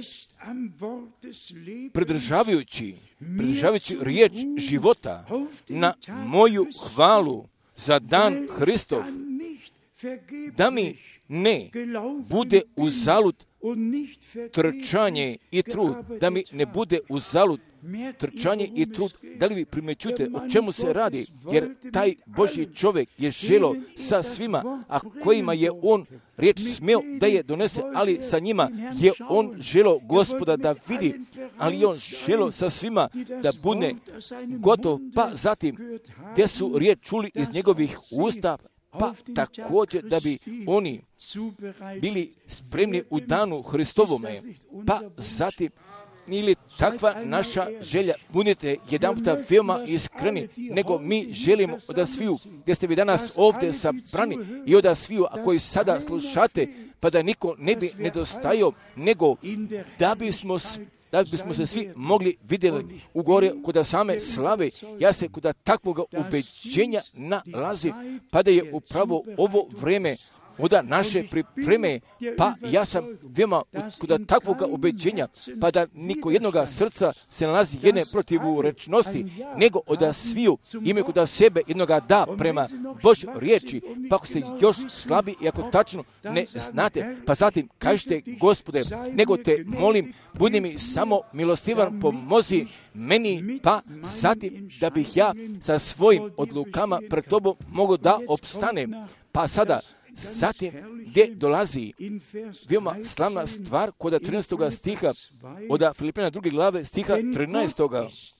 Pridržavajući, pridržavajući riječ života na moju hvalu za dan Hristov, da mi ne bude uzalud trčanje i trud, da mi ne bude uzalud trčanje i trud. Da li vi primjećujete o čemu se radi? Jer taj Božji čovjek je želo sa svima, a kojima je on riječ smio da je donese, ali sa njima je on želo Gospoda da vidi, ali on želo sa svima da bude gotov, pa zatim gdje su riječ čuli iz njegovih usta, pa također da bi oni bili spremni u danu Hristovome, pa zatim ili takva naša želja, budite jedan puta veoma iskreni, nego mi želimo da sviju, gdje ste vi danas ovdje sabrani i od sviju, a koji sada slušate, pa da niko ne bi nedostajao, nego da bismo da bismo se svi mogli vidjeli u gore kod same slave. Ja se kod takvog ubeđenja nalazi, pa da je upravo ovo vrijeme od naše pripreme, pa ja sam veoma kod takvog obećenja, pa da niko jednoga srca se nalazi jedne protivrečnosti, nego od sviju ime kod sebe jednoga da prema Božoj riječi, pa ako ste još slabi i ako tačno ne znate, pa zatim kažete, Gospode, nego te molim, budi mi samo milostivan, pomozi meni, pa zatim da bih ja sa svojim odlukama pred tobom mogu da opstanem. Pa sada, zatim gdje dolazi veoma slavna stvar kod trinaestog stiha od Filipljana druge glave stiha trinaestog.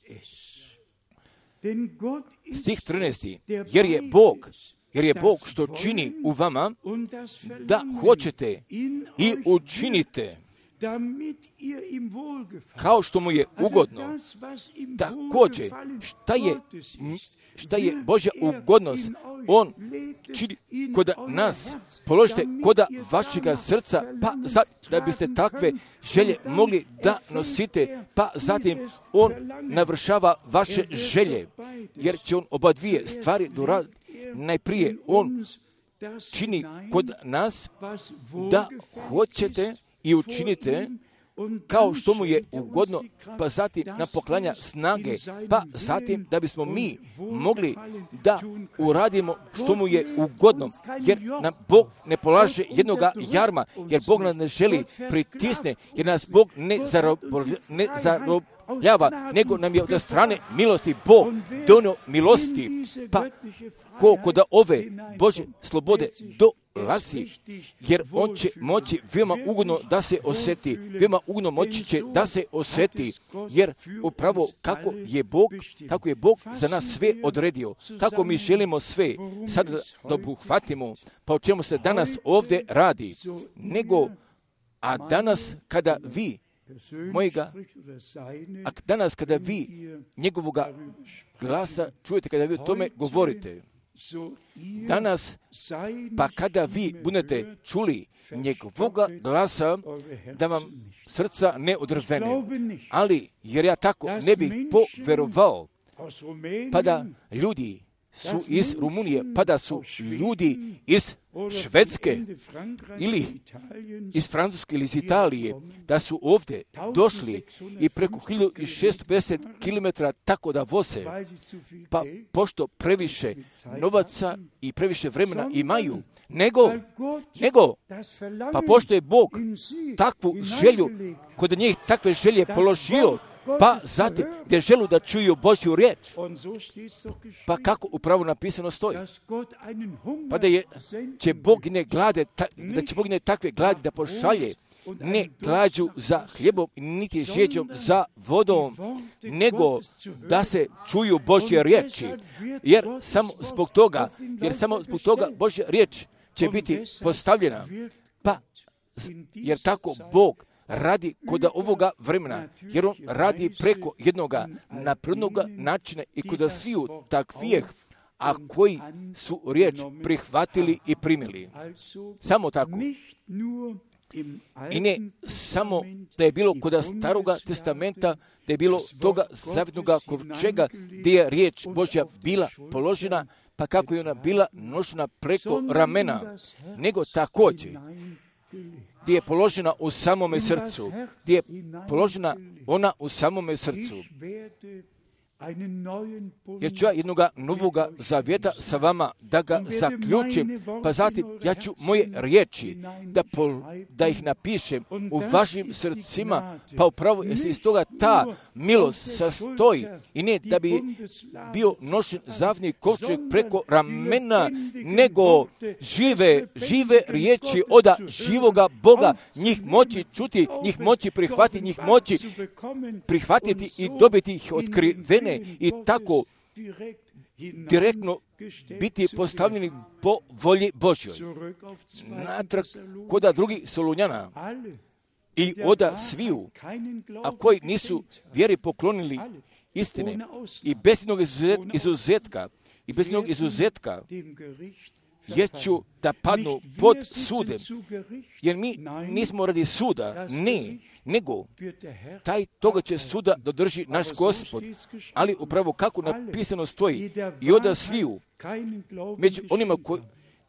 Stih trinaesti. Jer je Bog, jer je Bog što čini u vama da hoćete i učinite kao što mu je ugodno. Također, šta je, šta je Božja ugodnost? On čini kod nas, položite kod vašega srca, pa za, da biste takve želje mogli da nosite, pa zatim on navršava vaše želje, jer će on oba dvije stvari doraditi. Najprije on čini kod nas da hoćete i učinite kao što mu je ugodno, pa zatim na poklanja snage, pa zatim da bismo mi mogli da uradimo što mu je ugodno, jer nam Bog ne polaže jednoga jarma, jer Bog nas ne želi pritisne, jer nas Bog ne zarobljava, nego nam je od strane milosti Bog donio milosti, pa ko kod ove Božje slobode dolazi, jer on će moći veoma ugodno da se osjeti, veoma ugodno moći će da se osjeti, jer upravo kako je Bog, kako je Bog za nas sve odredio, kako mi želimo sve, sad da obuhvatimo, pa o čemu se danas ovdje radi, nego, a danas kada vi, mojega, a danas kada vi njegovoga glasa čujete, kada vi o tome govorite, danas, pa kada vi budete čuli njegovoga glasa, da vam srca ne odrvene, ali jer ja tako ne bih poverovao, pa da ljudi su iz Rumunije, pa da su ljudi iz Švedske ili iz Francuske ili iz Italije, da su ovdje došli i preko hiljadu šesto pedeset kilometara tako da voze, pa pošto previše novaca i previše vremena imaju, nego, nego, pa pošto je Bog takvu želju, kod njih takve želje položio, pa zatim gdje želu da čuju Božju riječ. Pa kako upravo napisano stoji? Pa da je, će Bog ne glade, ta, da će Bog ne takve gladi da pošalje, ne glađu za hljebom, niti žeđom za vodom, nego da se čuju Božje riječi. Jer samo zbog toga, jer samo zbog toga Božja riječ će biti postavljena. Pa, jer tako Bog radi kod ovoga vremena, jer on radi preko jednoga naprednoga načina i kod sviju takvijeh, a koji su riječ prihvatili i primili. Samo tako. I ne samo da je bilo kod staroga testamenta, da je bilo toga zavjetnoga kovčega gdje je riječ Božja bila položena, pa kako je ona bila nošena preko ramena, nego također gdje je položena u samome srcu, gdje je položena ona u samome srcu. Jer ću ja jednoga novoga zavjeta sa vama da ga zaključim, pa zatim ja ću moje riječi da, pol, da ih napišem u vašim srcima, pa upravo jer se iz toga ta milost sastoji i ne da bi bio nošen zavni kovčeg preko ramena, nego žive, žive riječi od živoga Boga, njih moći čuti, njih moći prihvatiti, njih moći prihvatiti i dobiti ih otkrivene i tako direktno biti postavljeni po volji Božjoj. Natrag koda drugih Solunjana i oda sviju, a koji nisu vjeri poklonili istine i bez jednog izuzetka, i bez jednog izuzetka, jer ću da padnu pod sudem, jer mi nismo radi suda, ne, nego taj toga će suda dodrži naš Gospod, ali upravo kako napisano stoji i oda sviju, među onima koji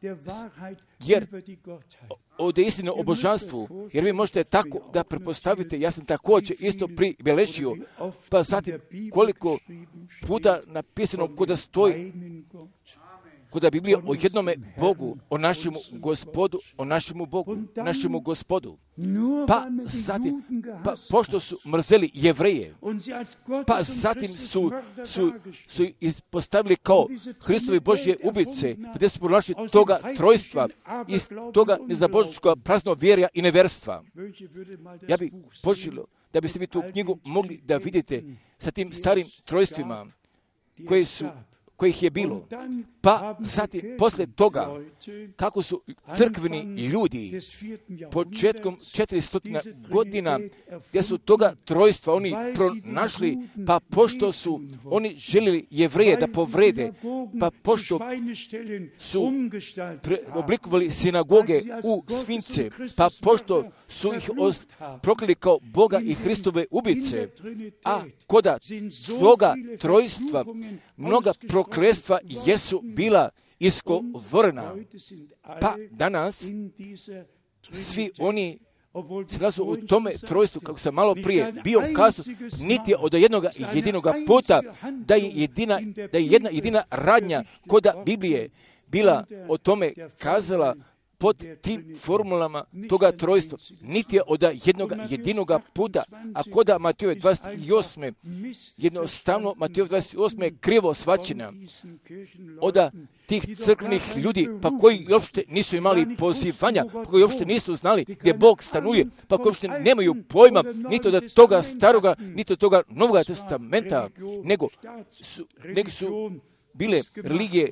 jer ovdje je istina o božanstvu, jer vi možete tako da prepostavite, ja sam također isto pribelešio, pa zatim koliko puta napisano kod da stoji, kod da Biblija o jednome Bogu, o našemu Gospodu, o našemu Bogu, našemu Gospodu. Pa zatim, pa pošto su mrzeli Jevreje, pa zatim su, su, su ispostavili kao Hristovi Božje ubice, gdje su pronašli toga trojstva, iz toga nezabožničkog praznog vjerja i neverstva. Ja bih poželio da biste vi tu knjigu mogli da vidite sa tim starim trojstvima koji su kojih je bilo. Pa zatim, poslije toga, kako su crkveni ljudi početkom četiristo godina, gdje su toga trojstva oni pronašli, pa pošto su oni željeli Jevreje da povrede, pa pošto su oblikovali sinagoge u svince, pa pošto su ih proklili kao Boga i Hristove ubice, a koda toga trojstva mnoga prokletstva jesu bila iskovorena. Pa danas svi oni se nalazu u tome trojstvu, kako sam malo prije bio kazao, niti je od jednog jedinog puta da je, jedina, da je jedna jedina radnja koda Biblije bila o tome kazala pod tim formulama toga trojstva. Niti je od jednog jedinog puta, a koda Matejove dvadeset osme jednostavno Matejove dvadeset osme krivo svačena od tih crkvenih ljudi, pa koji uopšte nisu imali pozivanja, pa koji uopšte nisu znali gdje Bog stanuje, pa koji uopšte nemaju pojma niti od toga staroga, niti od toga Novoga testamenta, nego su, nego su bile religije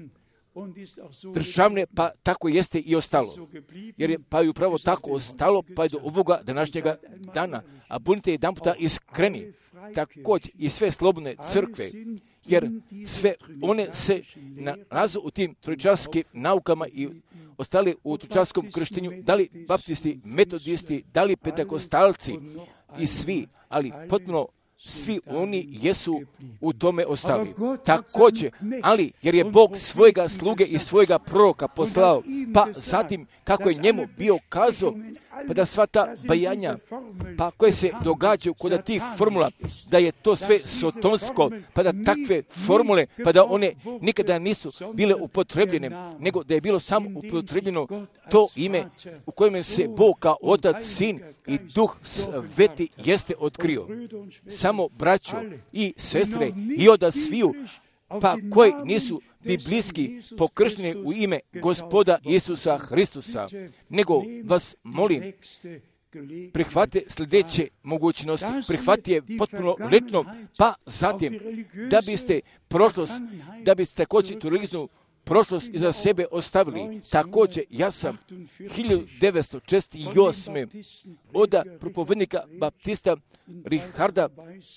državne, pa tako jeste i ostalo. Jer je pa i upravo tako ostalo, pa je do ovoga današnjega dana. A budite jedan puta iskreni, također i sve slobodne crkve, jer sve one se nalazu u tim trojčarskim naukama i ostali u trojčarskom krštenju, da li baptisti, metodisti, da li pentekostalci i svi, ali potpuno svi oni jesu u tome ostali. Također, ali jer je Bog svojega sluge i svojega proroka poslao, pa zatim kako je njemu bio kazao, pa da sva ta bajanja, pa koje se događaju kod tih formula, da je to sve sotonsko, pa da takve formule, pa da one nikada nisu bile upotrebljene, nego da je bilo samo upotrebljeno to ime u kojem se Bog kao Otac, Sin i Duh Sveti jeste otkrio. Samo braćo i sestre i od sviju, pa koji nisu biblijski pokršteni u ime Gospoda Isusa Hristusa, nego vas molim, prihvate sljedeće mogućnosti, prihvati je potpuno letno, pa zatim da biste prošlost, da biste također tu religijsku prošlost iza sebe ostavili. Također, ja sam hiljadu devetsto šezdeset osme od propovednika baptista Richarda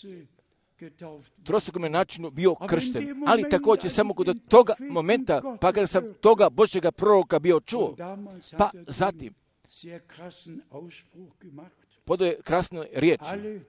trostrukome načinu bio kršten. Ali također samo kod toga momenta, pa kada sam toga Božjega proroka bio čuo, pa zatim podao je krasne riječi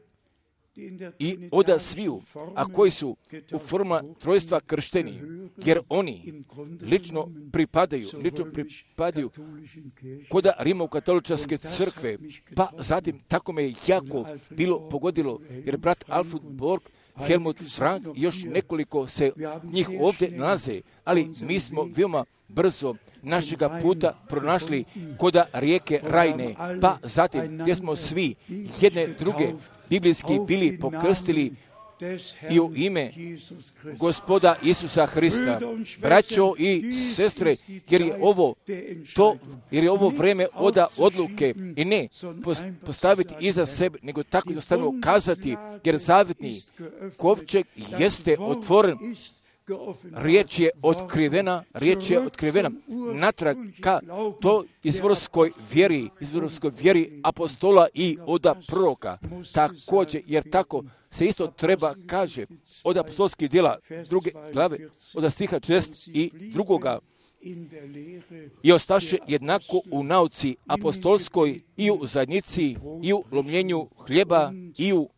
i oda sviju, a koji su u forma trojstva kršteni, jer oni lično pripadaju, lično pripadaju koda Rimokatoličke crkve, pa zatim tako me je jako bilo pogodilo, jer brat Alfred Borg, Helmut Frank i još nekoliko se njih ovdje nalaze, ali mi smo veoma brzo našega puta pronašli koda rijeke Rajne, pa zatim gdje smo svi jedne druge biblijski bili pokrstili i u ime Gospoda Isusa Hrista. Braćo i sestre, jer je ovo to, jer je ovo vreme oda odluke i ne postaviti iza sebe, nego tako jednostavno kazati, jer zavjetni kovčeg jeste otvoren. Riječ je otkrivena, riječ je otkrivena natrag ka to izvorskoj vjeri, izvorskoj vjeri apostola i oda proroka. Također, jer tako se isto treba kaže od apostolskih djela druge glave, od stiha šezdeset drugoga i ostaše jednako u nauci apostolskoj i u zajednici i u lomljenju hljeba i u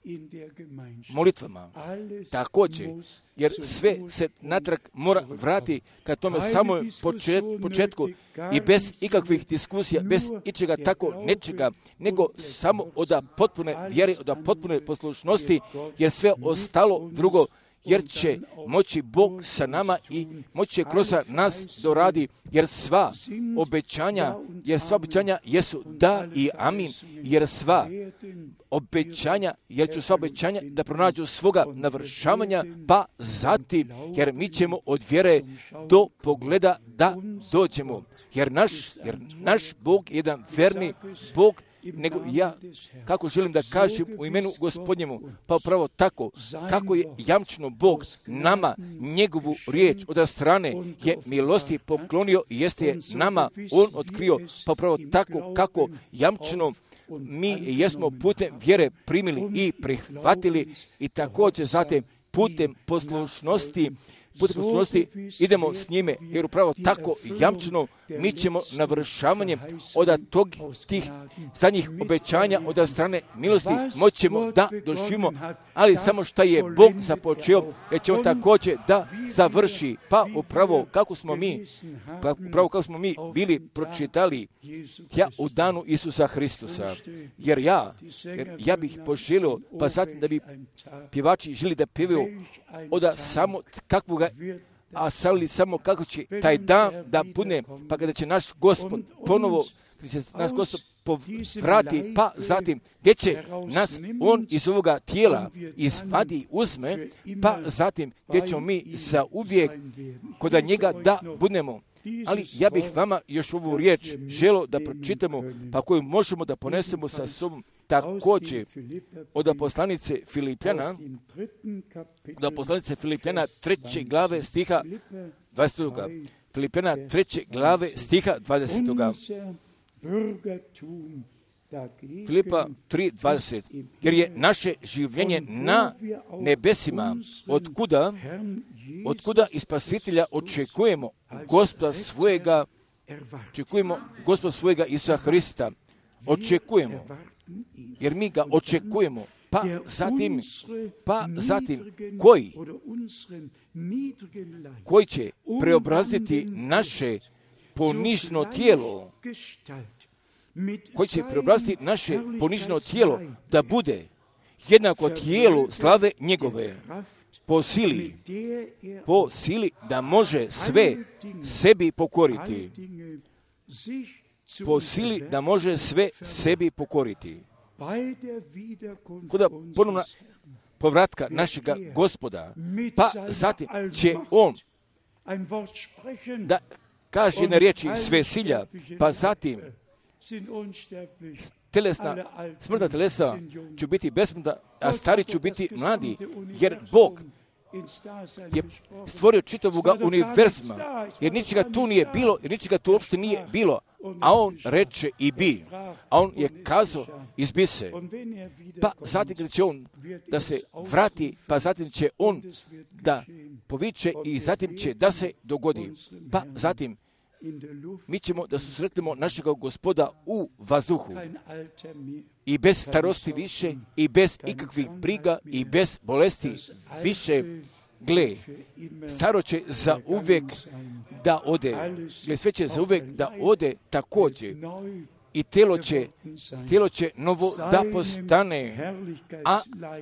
molitvama. Također, jer sve se natrag mora vrati ka tome samom počet, početku i bez ikakvih diskusija, bez ičega tako nečega, nego samo od potpune vjere, od potpune poslušnosti, jer sve ostalo drugo, jer će moći Bog sa nama i moći će kroz nas doradi, jer sva obećanja, jer sva obećanja jesu da i amin, jer sva obećanja, jer ću sva obećanja da pronađu svoga navršavanja, pa zatim, jer mi ćemo od vjere do pogleda da dođemo, jer naš, jer naš Bog je jedan verni Bog, nego ja, kako želim da kažem u imenu Gospodnjemu, pa upravo tako, kako je jamčno Bog nama njegovu riječ od strane je milosti poklonio i jeste je nama On otkrio, pa upravo tako, kako jamčno mi jesmo putem vjere primili i prihvatili i također zatim putem poslušnosti, putem poslušnosti idemo s njime, jer upravo tako jamčno mi ćemo navršavanjem od tog, tih zadnjih obećanja od strane milosti moćemo da doživimo, ali samo što je Bog započeo, jer ćemo također da završi, pa upravo kako smo mi, pa upravo kako smo mi bili pročitali ja u danu Isusa Hristusa, jer ja, jer ja bih poželio, pa zatim da bi pjevači želi da pjevaju od samo kakvoga, a savili samo kako će taj dan da bude, pa kada će naš Gospod ponovo, kada će naš Gospod povrati, pa zatim gdje će nas On iz ovoga tijela izvadi, uzme, pa zatim gdje ćemo mi za uvijek kod njega da budemo. Ali ja bih vama još ovu riječ želio da pročitamo, pa koju možemo da ponesemo sa sobom također od poslanice Filipljana, od poslanice Filipljana treće glave stiha dvadesetog. Filipljana treće glave stiha dvadesetog. Filipa tri dvadeset. Jer je naše življenje na nebesima, od kuda, od kuda i Spasitelja očekujemo Gospoda svojega, očekujemo Gospoda svojega Isusa Hrista. Očekujemo, jer mi ga očekujemo, pa zatim, pa zatim, koji, koji će preobraziti naše ponižno tijelo, koji će preobraziti naše ponižno tijelo da bude jednako tijelu slave njegove, po sili, po sili da može sve sebi pokoriti, po sili da može sve sebi pokoriti. Kod ponovna povratka našega Gospoda, pa zatim će On da kaže jedne riječi sve silja, pa zatim telesna, smrtna telesa ću biti besmrtna, a stari ću biti mladi, jer Bog je stvorio čitavoga univerzuma, jer ničega tu nije bilo, jer ničega tu uopšte nije bilo, a On reče i bi, a On je kazao izbi se, pa zatim kada će On da se vrati, pa zatim će On da poviče i zatim će da se dogodi, pa zatim mi ćemo da susretnemo našega Gospoda u vazduhu i bez starosti više i bez ikakvih briga i bez bolesti više. Gle, staro će za uvijek da ode, gle, sve će za uvijek da ode također i tijelo će, tijelo će novo da postane, a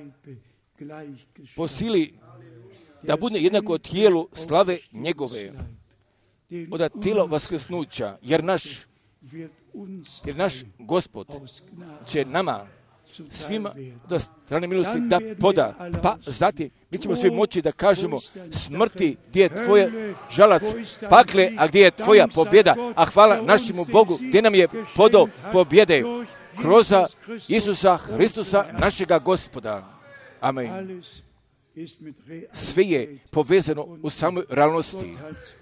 po sili da bude jednako tijelu slave njegove, od tijela vaskrsnuća, jer naš, jer naš Gospod će nama svima da strane milosti da poda, pa zatim mi ćemo svi moći da kažemo smrti, gdje je tvoja žalac, pakle, a gdje je tvoja pobjeda, a hvala našemu Bogu, gdje nam je podao pobjede kroz Isusa Hristusa, našega Gospoda. Amen. Sve je povezano u samoj realnosti.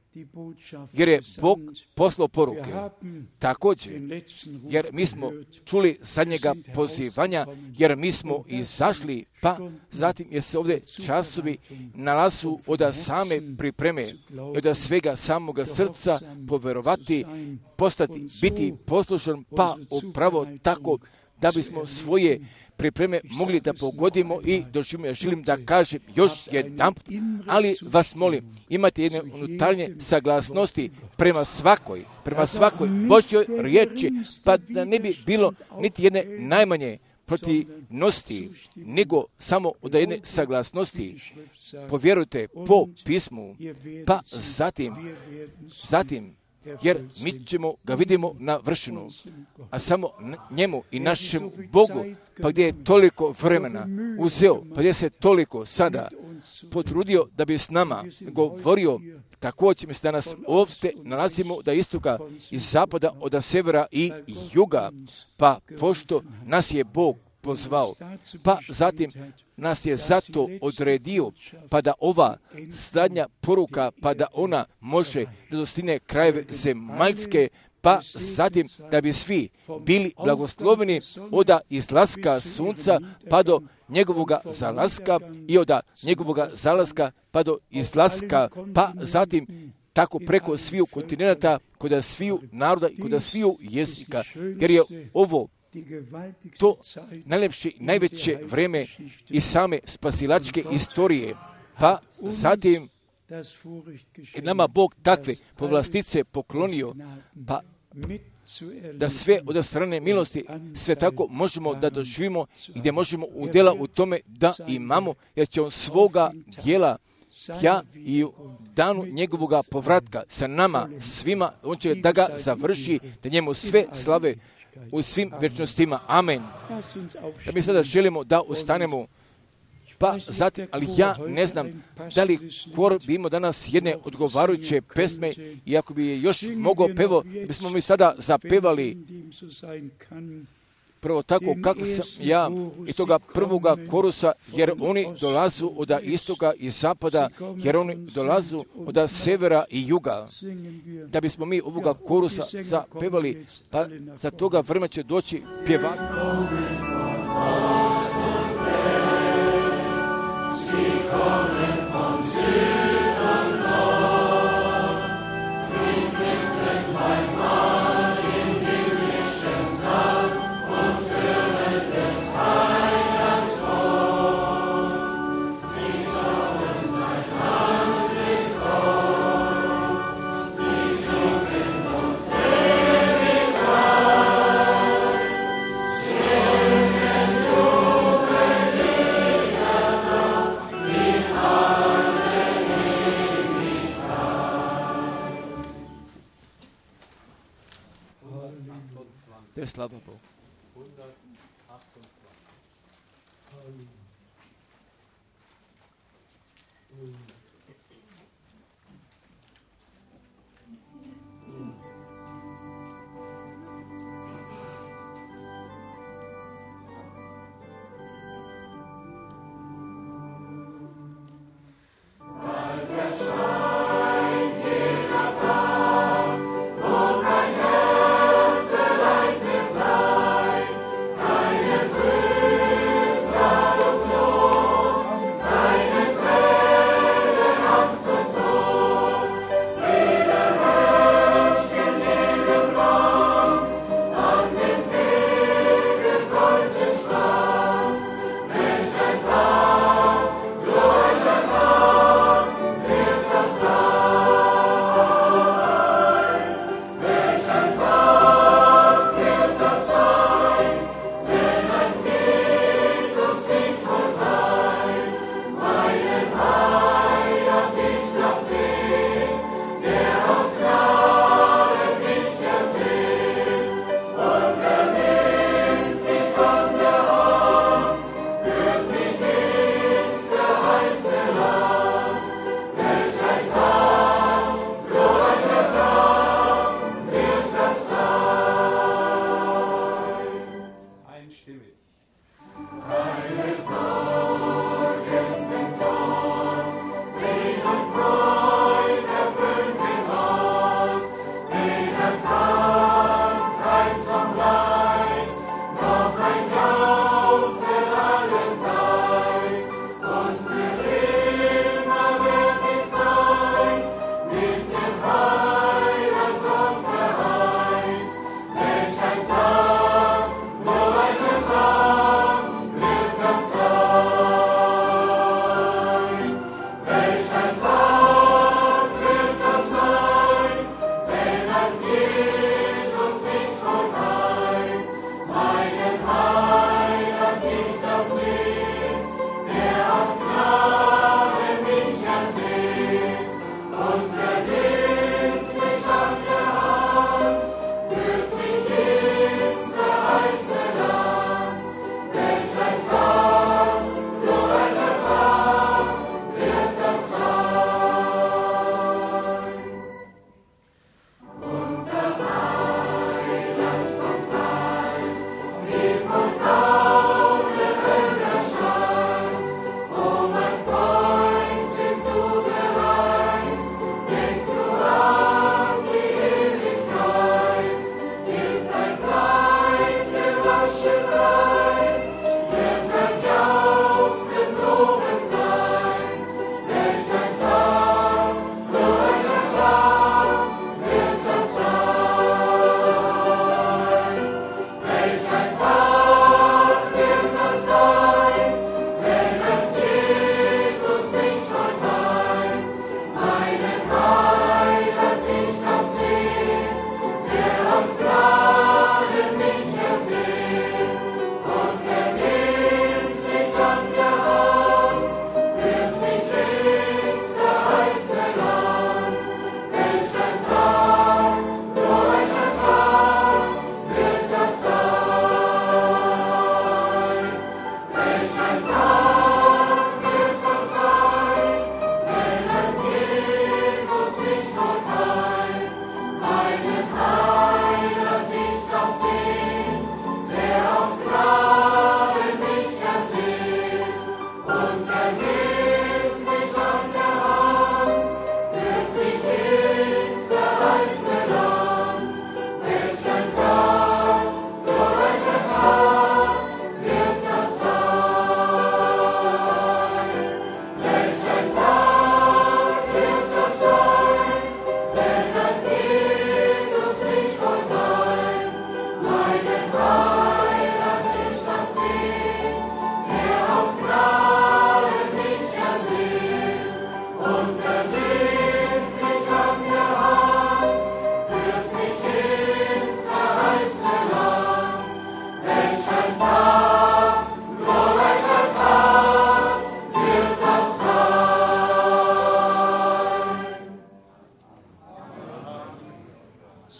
jer je Bog poslao poruke. Također, jer mi smo čuli zadnjega pozivanja, jer mi smo izašli, pa zatim jer se ovdje časovi nalazu od same pripreme, od svega samoga srca poverovati, postati, biti poslušan, pa upravo tako da bismo svoje pripreme mogli da pogodimo i doživimo. Ja želim da kažem još jedan, ali vas molim, imate jedne unutarnje saglasnosti prema svakoj, prema svakoj Božjoj riječi, pa da ne bi bilo niti jedne najmanje protivnosti, nego samo od jedne saglasnosti. Povjerujte po pismu, pa zatim, zatim, jer mi ćemo ga vidimo na vršinu, a samo njemu i našem Bogu, pa gdje je toliko vremena uzeo, pa gdje se toliko sada potrudio da bi s nama govorio, također mi se danas ovdje nalazimo da istoka iz zapada, od severa i juga, pa pošto nas je Bog pozvao, pa zatim nas je zato odredio, pa da ova zadnja poruka, pa da ona može da dostigne krajeve zemaljske, pa zatim da bi svi bili blagosloveni od izlaska sunca pa do njegovoga zalaska i od njegovoga zalaska pa do izlaska, pa zatim tako preko sviju kontinenta, kod sviju naroda i kod sviju jezika, jer je ovo to najlepše, najveće vreme i same spasilačke istorije. Pa zatim je nama Bog takve povlastice poklonio, pa da sve od strane milosti sve tako možemo da doživimo i gdje možemo udjela u tome da imamo, jer će on svoga djela ja i u danu njegovoga povratka sa nama svima, on će da ga završi, da njemu sve slave u svim vječnostima. Amen. Da mi sada želimo da ustanemo, pa zatim, ali ja ne znam da li kor bi imao danas jedne odgovarajuće pesme i ako bi je još mogao pevo, bismo mi sada zapevali prvo tako kako sam ja i toga prvoga korusa, jer oni dolazu od istoka i zapada, jer oni dolazu od severa i juga. Da bismo mi ovoga korusa zapevali, pa za toga vremena će doći pjevati. Slava Bogu.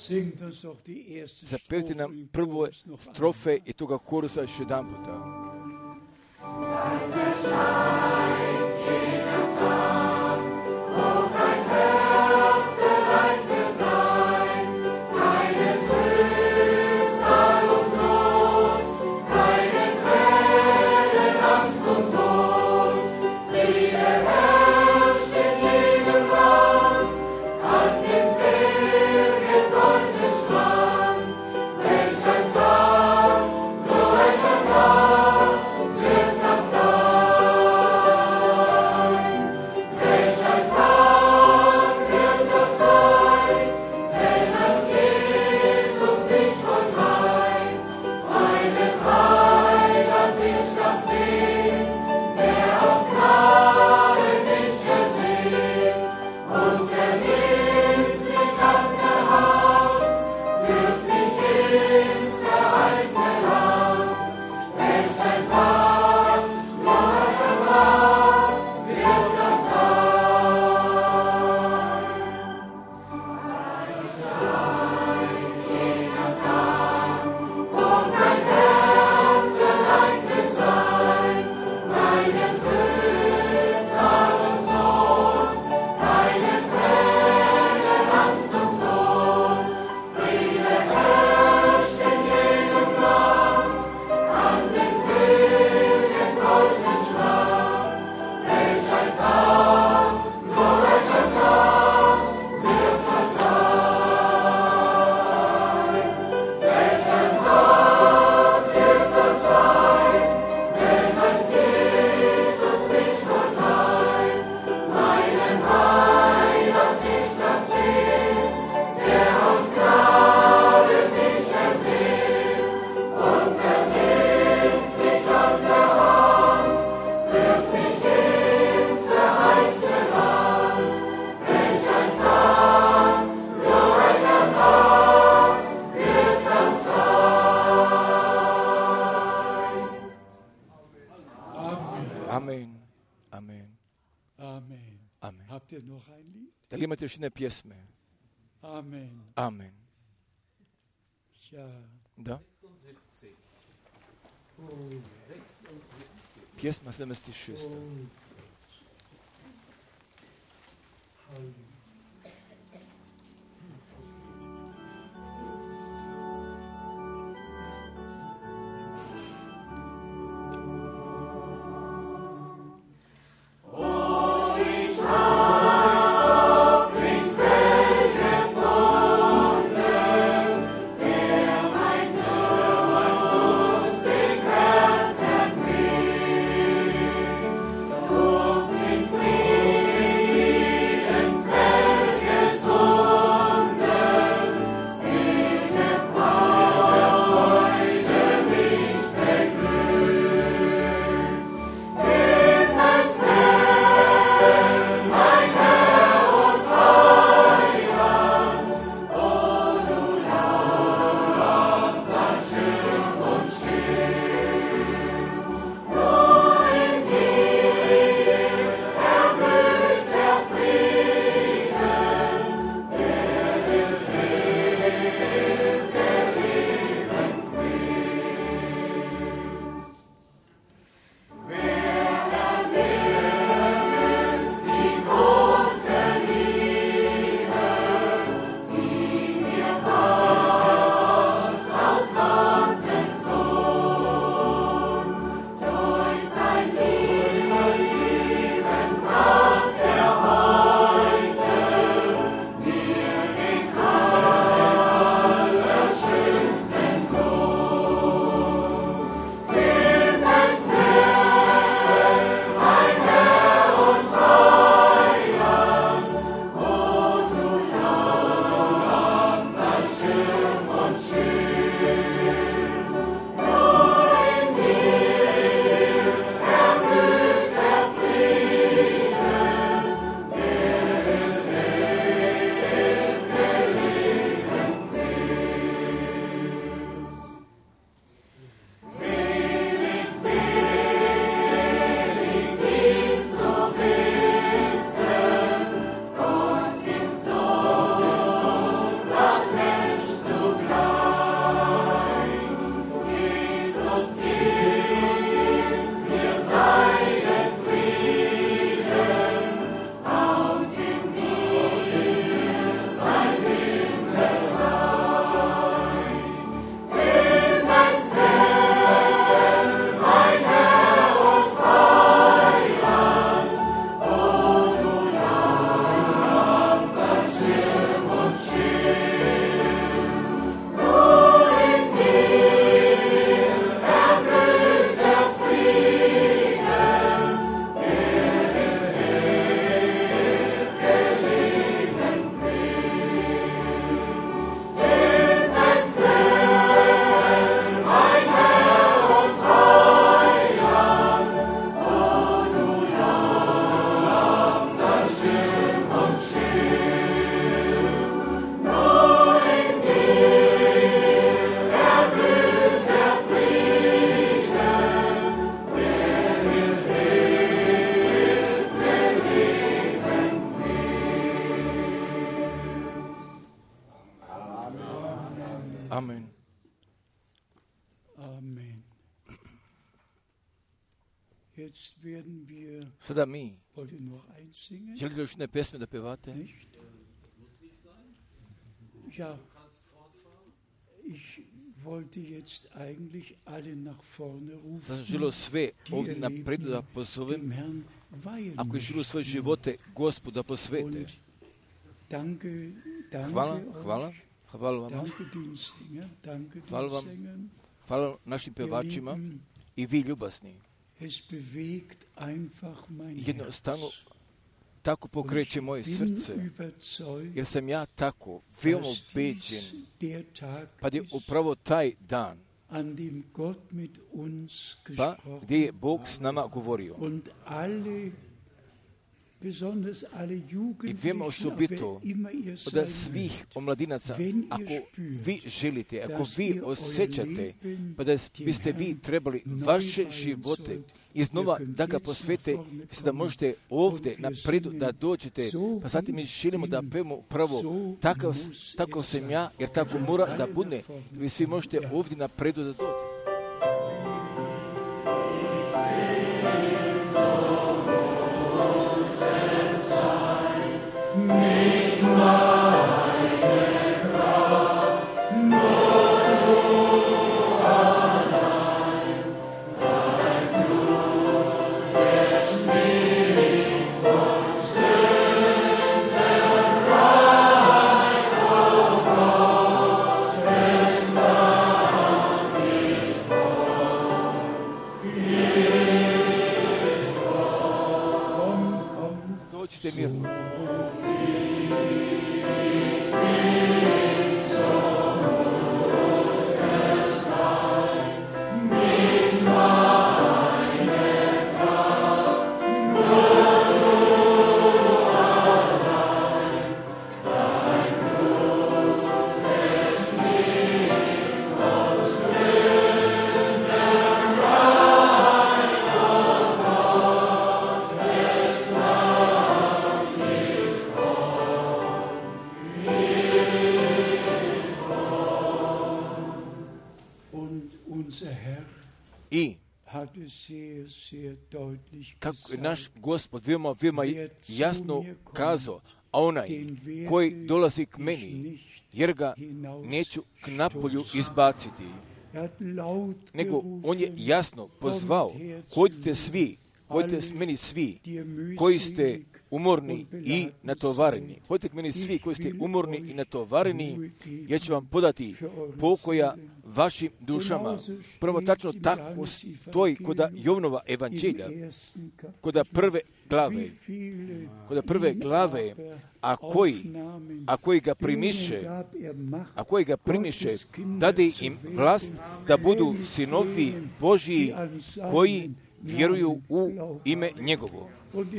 Zapevite nam prvo strofe i toga korusa još jedan puta. Da li imate još jedne pjesme? Amen. Amen. Ja. Da. Pjesma sedemdeset šest. Frieden Amen. Amen. Sada mi, želite li još ne pesme da pevate? Ja, ich wollte jetzt eigentlich alle nach vorne rufen. Sam želio sve ovdje napredu da pozovem, ako je želio svoje živote Gospodu da posvete. Hvala, hvala, hvala vama. Hvala vam, hvala našim pevačima i vi ljubasni. Jednostavno tako pokreće moje srce, jer sam ja tako veoma ubeđen, pa je upravo taj dan, pa gdje je Bog s nama govorio. I veoma osobito od svih omladinaca, ako vi želite, ako vi osjećate, pa da biste vi trebali vaše živote iznova da ga posvete, da možete ovdje napredu da dođete, pa zatim mi želimo da pevamo pravo, takav, takav sam ja, jer tako mora da bude, vi svi možete ovdje napredu da dođete. Dođite mirno. I kako je naš Gospod veoma, veoma jasno kazao, a onaj koji dolazi k meni, jer ga neću k napolju izbaciti, nego on je jasno pozvao, hodite svi, hodite s meni svi, koji ste umorni i natovareni. Hodite k meni svi koji ste umorni i natovareni, ja ću vam podati pokoja vašim dušama. Prvo tačno tako stoji koda Jovnova evanđelja, koda prve glave, koda prve glave, a koji, a koji ga primiše, a koji ga primiše, dade im vlast da budu sinovi Božiji koji vjeruju u ime njegovo.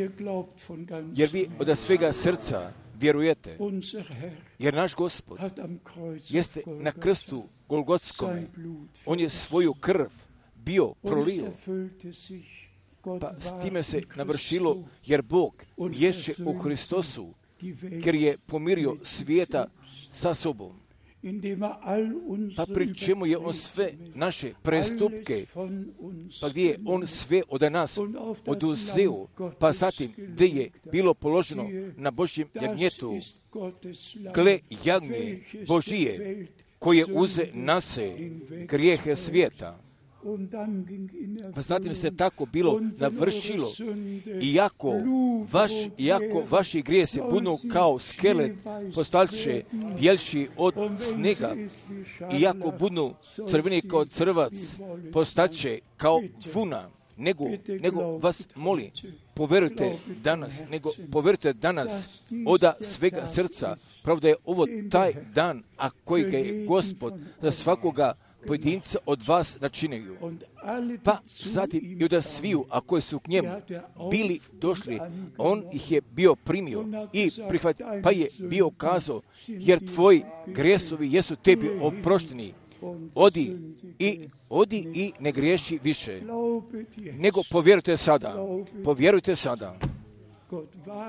Jer vi od svega srca vjerujete, jer naš Gospod jeste na krstu Golgotskome, on je svoju krv bio prolio, pa s time se navršilo, jer Bog ješe u Hristosu, jer je pomirio svijeta sa sobom, pa pri čemu je on sve naše prestupke, pa gdje je on sve od nas oduzeo, pa zatim gdje je bilo položeno na Božjem jagnjetu, gle jagnje Božije, koje uze nase grijehe svijeta. Pa zatim se tako bilo navršilo, iako, vaš, iako vaši grijesi budu kao skelet, postalše bjelši od snega, iako budu crveni kao crvac, postaće kao vuna, nego, nego vas moli, poverujte danas, nego poverujte danas oda svega srca, pravda je ovo taj dan, a koji ga je Gospod za svakoga pojedinca od vas načinaju. Pa zatim i od sviju, a koji su k njemu bili došli, on ih je bio primio i prihvatio, pa je bio kazao, jer tvoji grijesovi jesu tebi oprošteni. Odi i, odi i ne griješi više. Nego povjerujte sada. Povjerujte sada.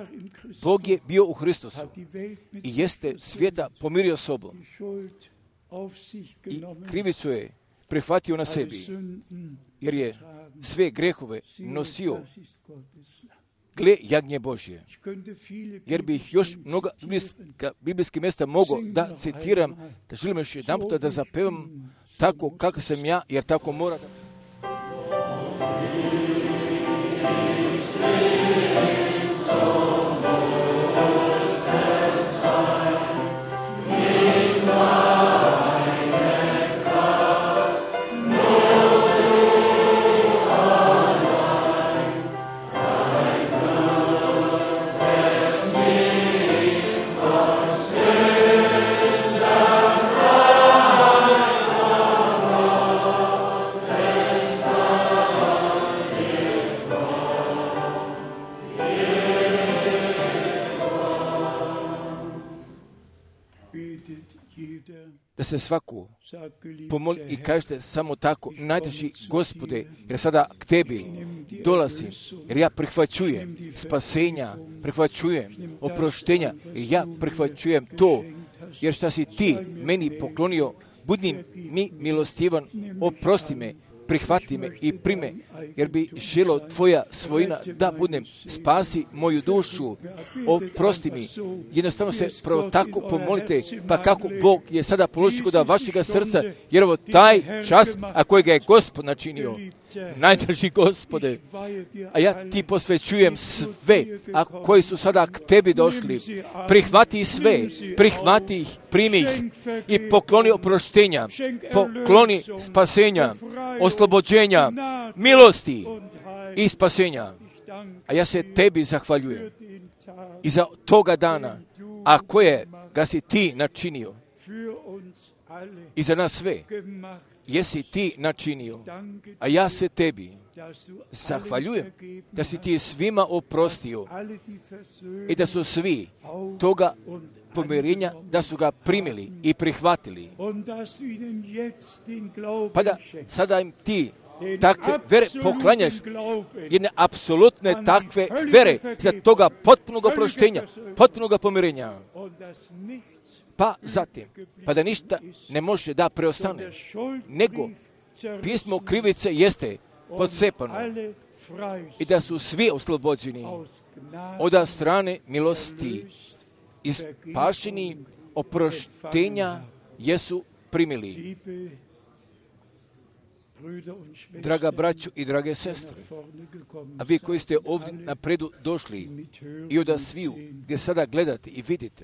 Bog je bio u Hristosu i jeste svijeta pomirio sobom. i krivicu je prihvatio na sebi, jer je sve grehove nosio. Gle, jagnje Božje. Jer bih još mnoga biblijska mjesta mogao da citiram, da želim još jedan puta da zapevam tako kako sam ja, jer tako mora da... Da se svaku pomoli i kažete samo tako, najdraži Gospode, jer sada k tebi dolazim, jer ja prihvaćujem spasenja, prihvaćujem oproštenja, i ja prihvaćujem to, jer šta si ti meni poklonio, budi mi milostivan, oprosti me, prihvati me i prime, jer bi želo tvoja svojina da budem, spasi moju dušu, oprosti mi. Jednostavno se pravo tako pomolite, pa kako Bog je sada položio kod vašega srca, jer ovo taj čas, a kojega je Gospod načinio. Najdraži Gospode, a ja ti posvećujem sve, a koji su sada k tebi došli. Prihvati sve, prihvati ih, primi ih i pokloni oproštenja, pokloni spasenja, oslobođenja, milosti i spasenja. A ja se tebi zahvaljujem i za toga dana, a koje ga si ti načinio i za nas sve. Jesi ti načinio, a ja se tebi zahvaljujem da si ti svima oprostio i da su svi toga pomirenja, da su ga primili i prihvatili. Pa da sada im ti takve vere poklanjaš, jedne apsolutne takve vere za toga potpunog oproštenja, potpunog pomirenja. Pa zatim, pa da ništa ne može da preostane, nego pismo krivice jeste podsepano i da su svi oslobođeni od strane milosti i spašeni oproštenja jesu primili. Draga braćo i drage sestre, a vi koji ste ovdje napredu došli i od sviju gdje sada gledate i vidite,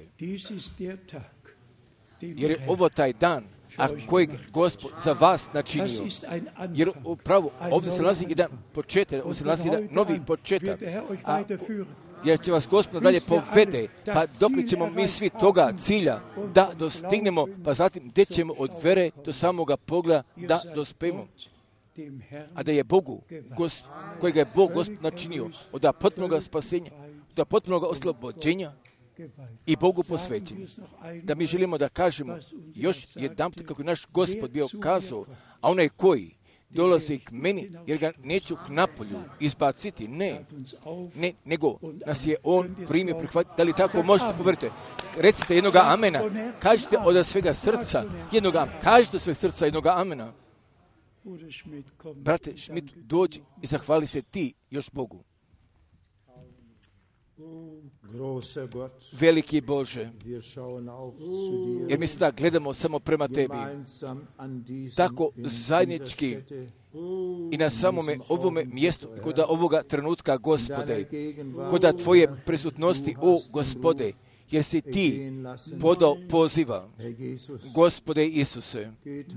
jer je ovo taj dan, a kojeg Gospod za vas načinio. Jer upravo ovdje se nalazi jedan početak, ovdje se nalazi jedan novi početak, a jer će vas Gospod dalje povede, pa dok ćemo mi svi toga cilja da dostignemo, pa zatim gdje ćemo od vere do samoga pogleda da dospemo. A da je Bogu, gos, kojega je Bog Gospod načinio, od potpunog spasenja, od potpunog oslobođenja i Bogu posvećeni. Da mi želimo da kažemo još jedan put kako je naš Gospod bio kazao, a onaj koji dolazi k meni, jer ga neću k napolju izbaciti, ne, ne, nego nas je On primio, prihvatio. Da li tako možete povjeriti? Recite jednoga amena, kažite od svega srca, jednoga, kažite od svega srca jednoga amena. Brate Schmidt, dođi i zahvali se ti još Bogu. Veliki Bože, jer mi sada gledamo samo prema tebi, tako zajednički i na samome ovome mjestu, kod ovoga trenutka, Gospode, kod tvoje prisutnosti, o Gospode, jer si ti podao poziva, Gospode Isuse.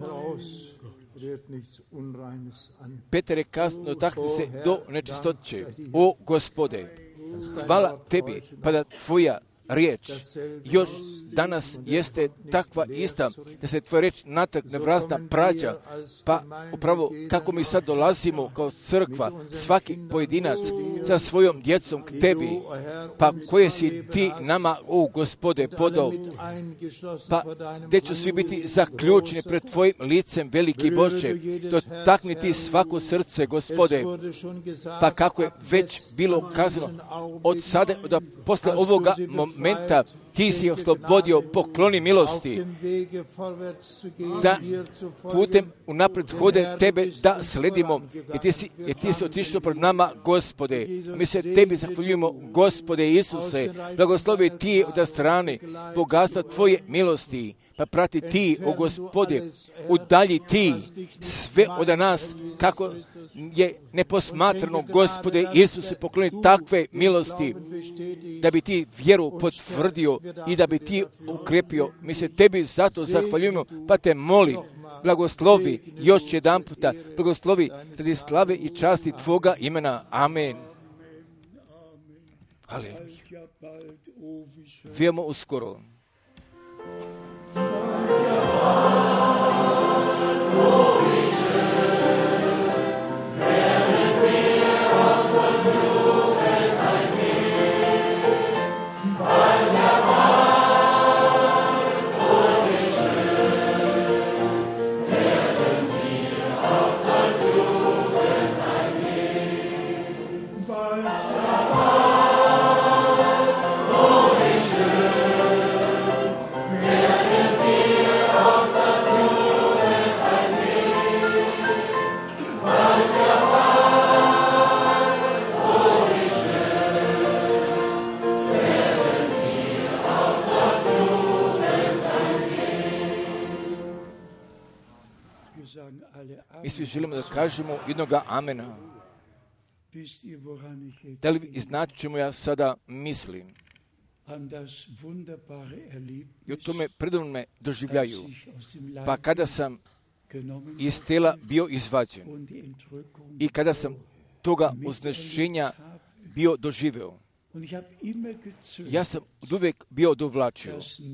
Petar je kazno takvi se do nečistoće, o Gospode. Hvala tebi, pa da tvoja riječ još danas jeste takva ista, da se tvoja riječ natrag nevrazna prađa, pa upravo kako mi sad dolazimo kao crkva, svaki pojedinac sa svojom djecom k tebi, pa koje si ti nama, o Gospode, podao, pa gdje ću svi biti zaključeni pred tvojim licem, veliki Bože, dotakni ti svako srce, Gospode, pa kako je već bilo kazano, od sada, od posle ovoga momenta, momenta ti si oslobodio, pokloni milosti, da putem unaprijed hode tebe da sledimo, jer ti si, jer ti si otišao pred nama, Gospode. Mi se tebi zahvaljujemo, Gospode Isuse, blagoslovi ti od strane bogatstva tvoje milosti, pa prati ti, o Gospode, udalji ti sve od nas, kako je neposmatrano, Gospode Isuse, pokloni takve milosti, da bi ti vjeru potvrdio i da bi ti ukrepio. Mi se tebi zato zahvaljujemo, pa te molim, blagoslovi još jedan puta, blagoslovi radi slave i časti tvoga imena. Amen. Haleluja. Vijemo uskoro. Mi svi želimo da kažemo jednoga amena. Da li znači čemu ja sada mislim? I o tome predivnome doživljaju. Pa kada sam iz tela bio izvađen i kada sam toga uznešenja bio doživeo, ja sam uvijek bio dovlačio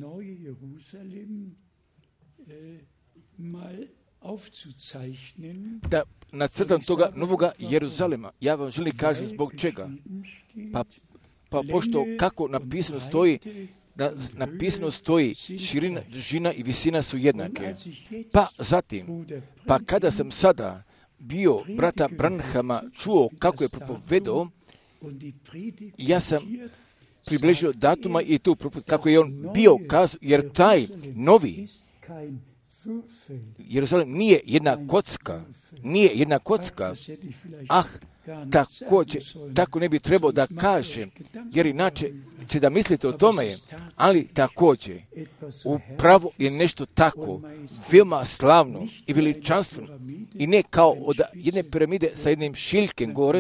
da nacrtam toga novoga Jeruzalema. Ja vam želim kažem zbog čega. Pa, pa pošto kako napisano stoji, da napisano stoji širina, dužina i visina su jednake. Pa zatim, pa kada sam sada bio brata Branhama čuo kako je propovedao, ja sam približio datuma i tu kako je on bio kazao, jer taj novi Jeruzalem nije jedna kocka, nije jedna kocka, ah, također, tako ne bi trebao da kažem, jer inače će da mislite o tome, ali također, upravo je nešto tako, veoma slavno i veličanstveno, i ne kao od jedne piramide sa jednim šiljkem gore,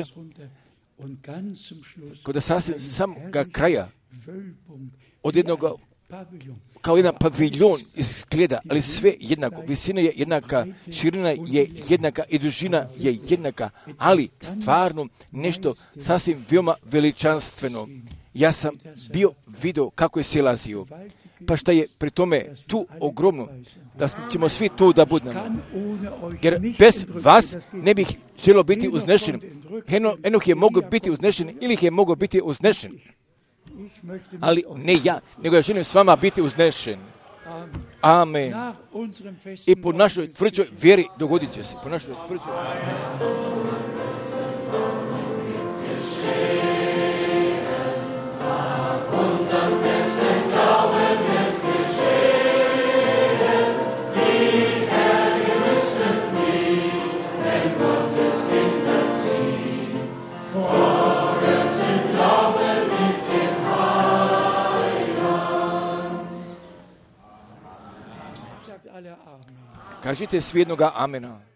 kod sasvim samoga kraja, od jednog kao jedan paviljon izgleda, ali sve jednako. Visina je jednaka, širina je jednaka i dužina je jednaka, ali stvarno nešto sasvim veoma veličanstveno. Ja sam bio vidio kako je silazio. Pa šta je pri tome tu ogromno, da ćemo svi tu da budemo. Jer bez vas ne bih želio biti uznešen. Eno, Enoh je mogao biti uznešen ili je mogao biti uznešen. Ali ne ja, nego ja želim s vama biti uznešen. Amen. I po našoj tvrđoj vjeri dogodit će se. Po našoj tvrđoj kažite svi jednoga amena.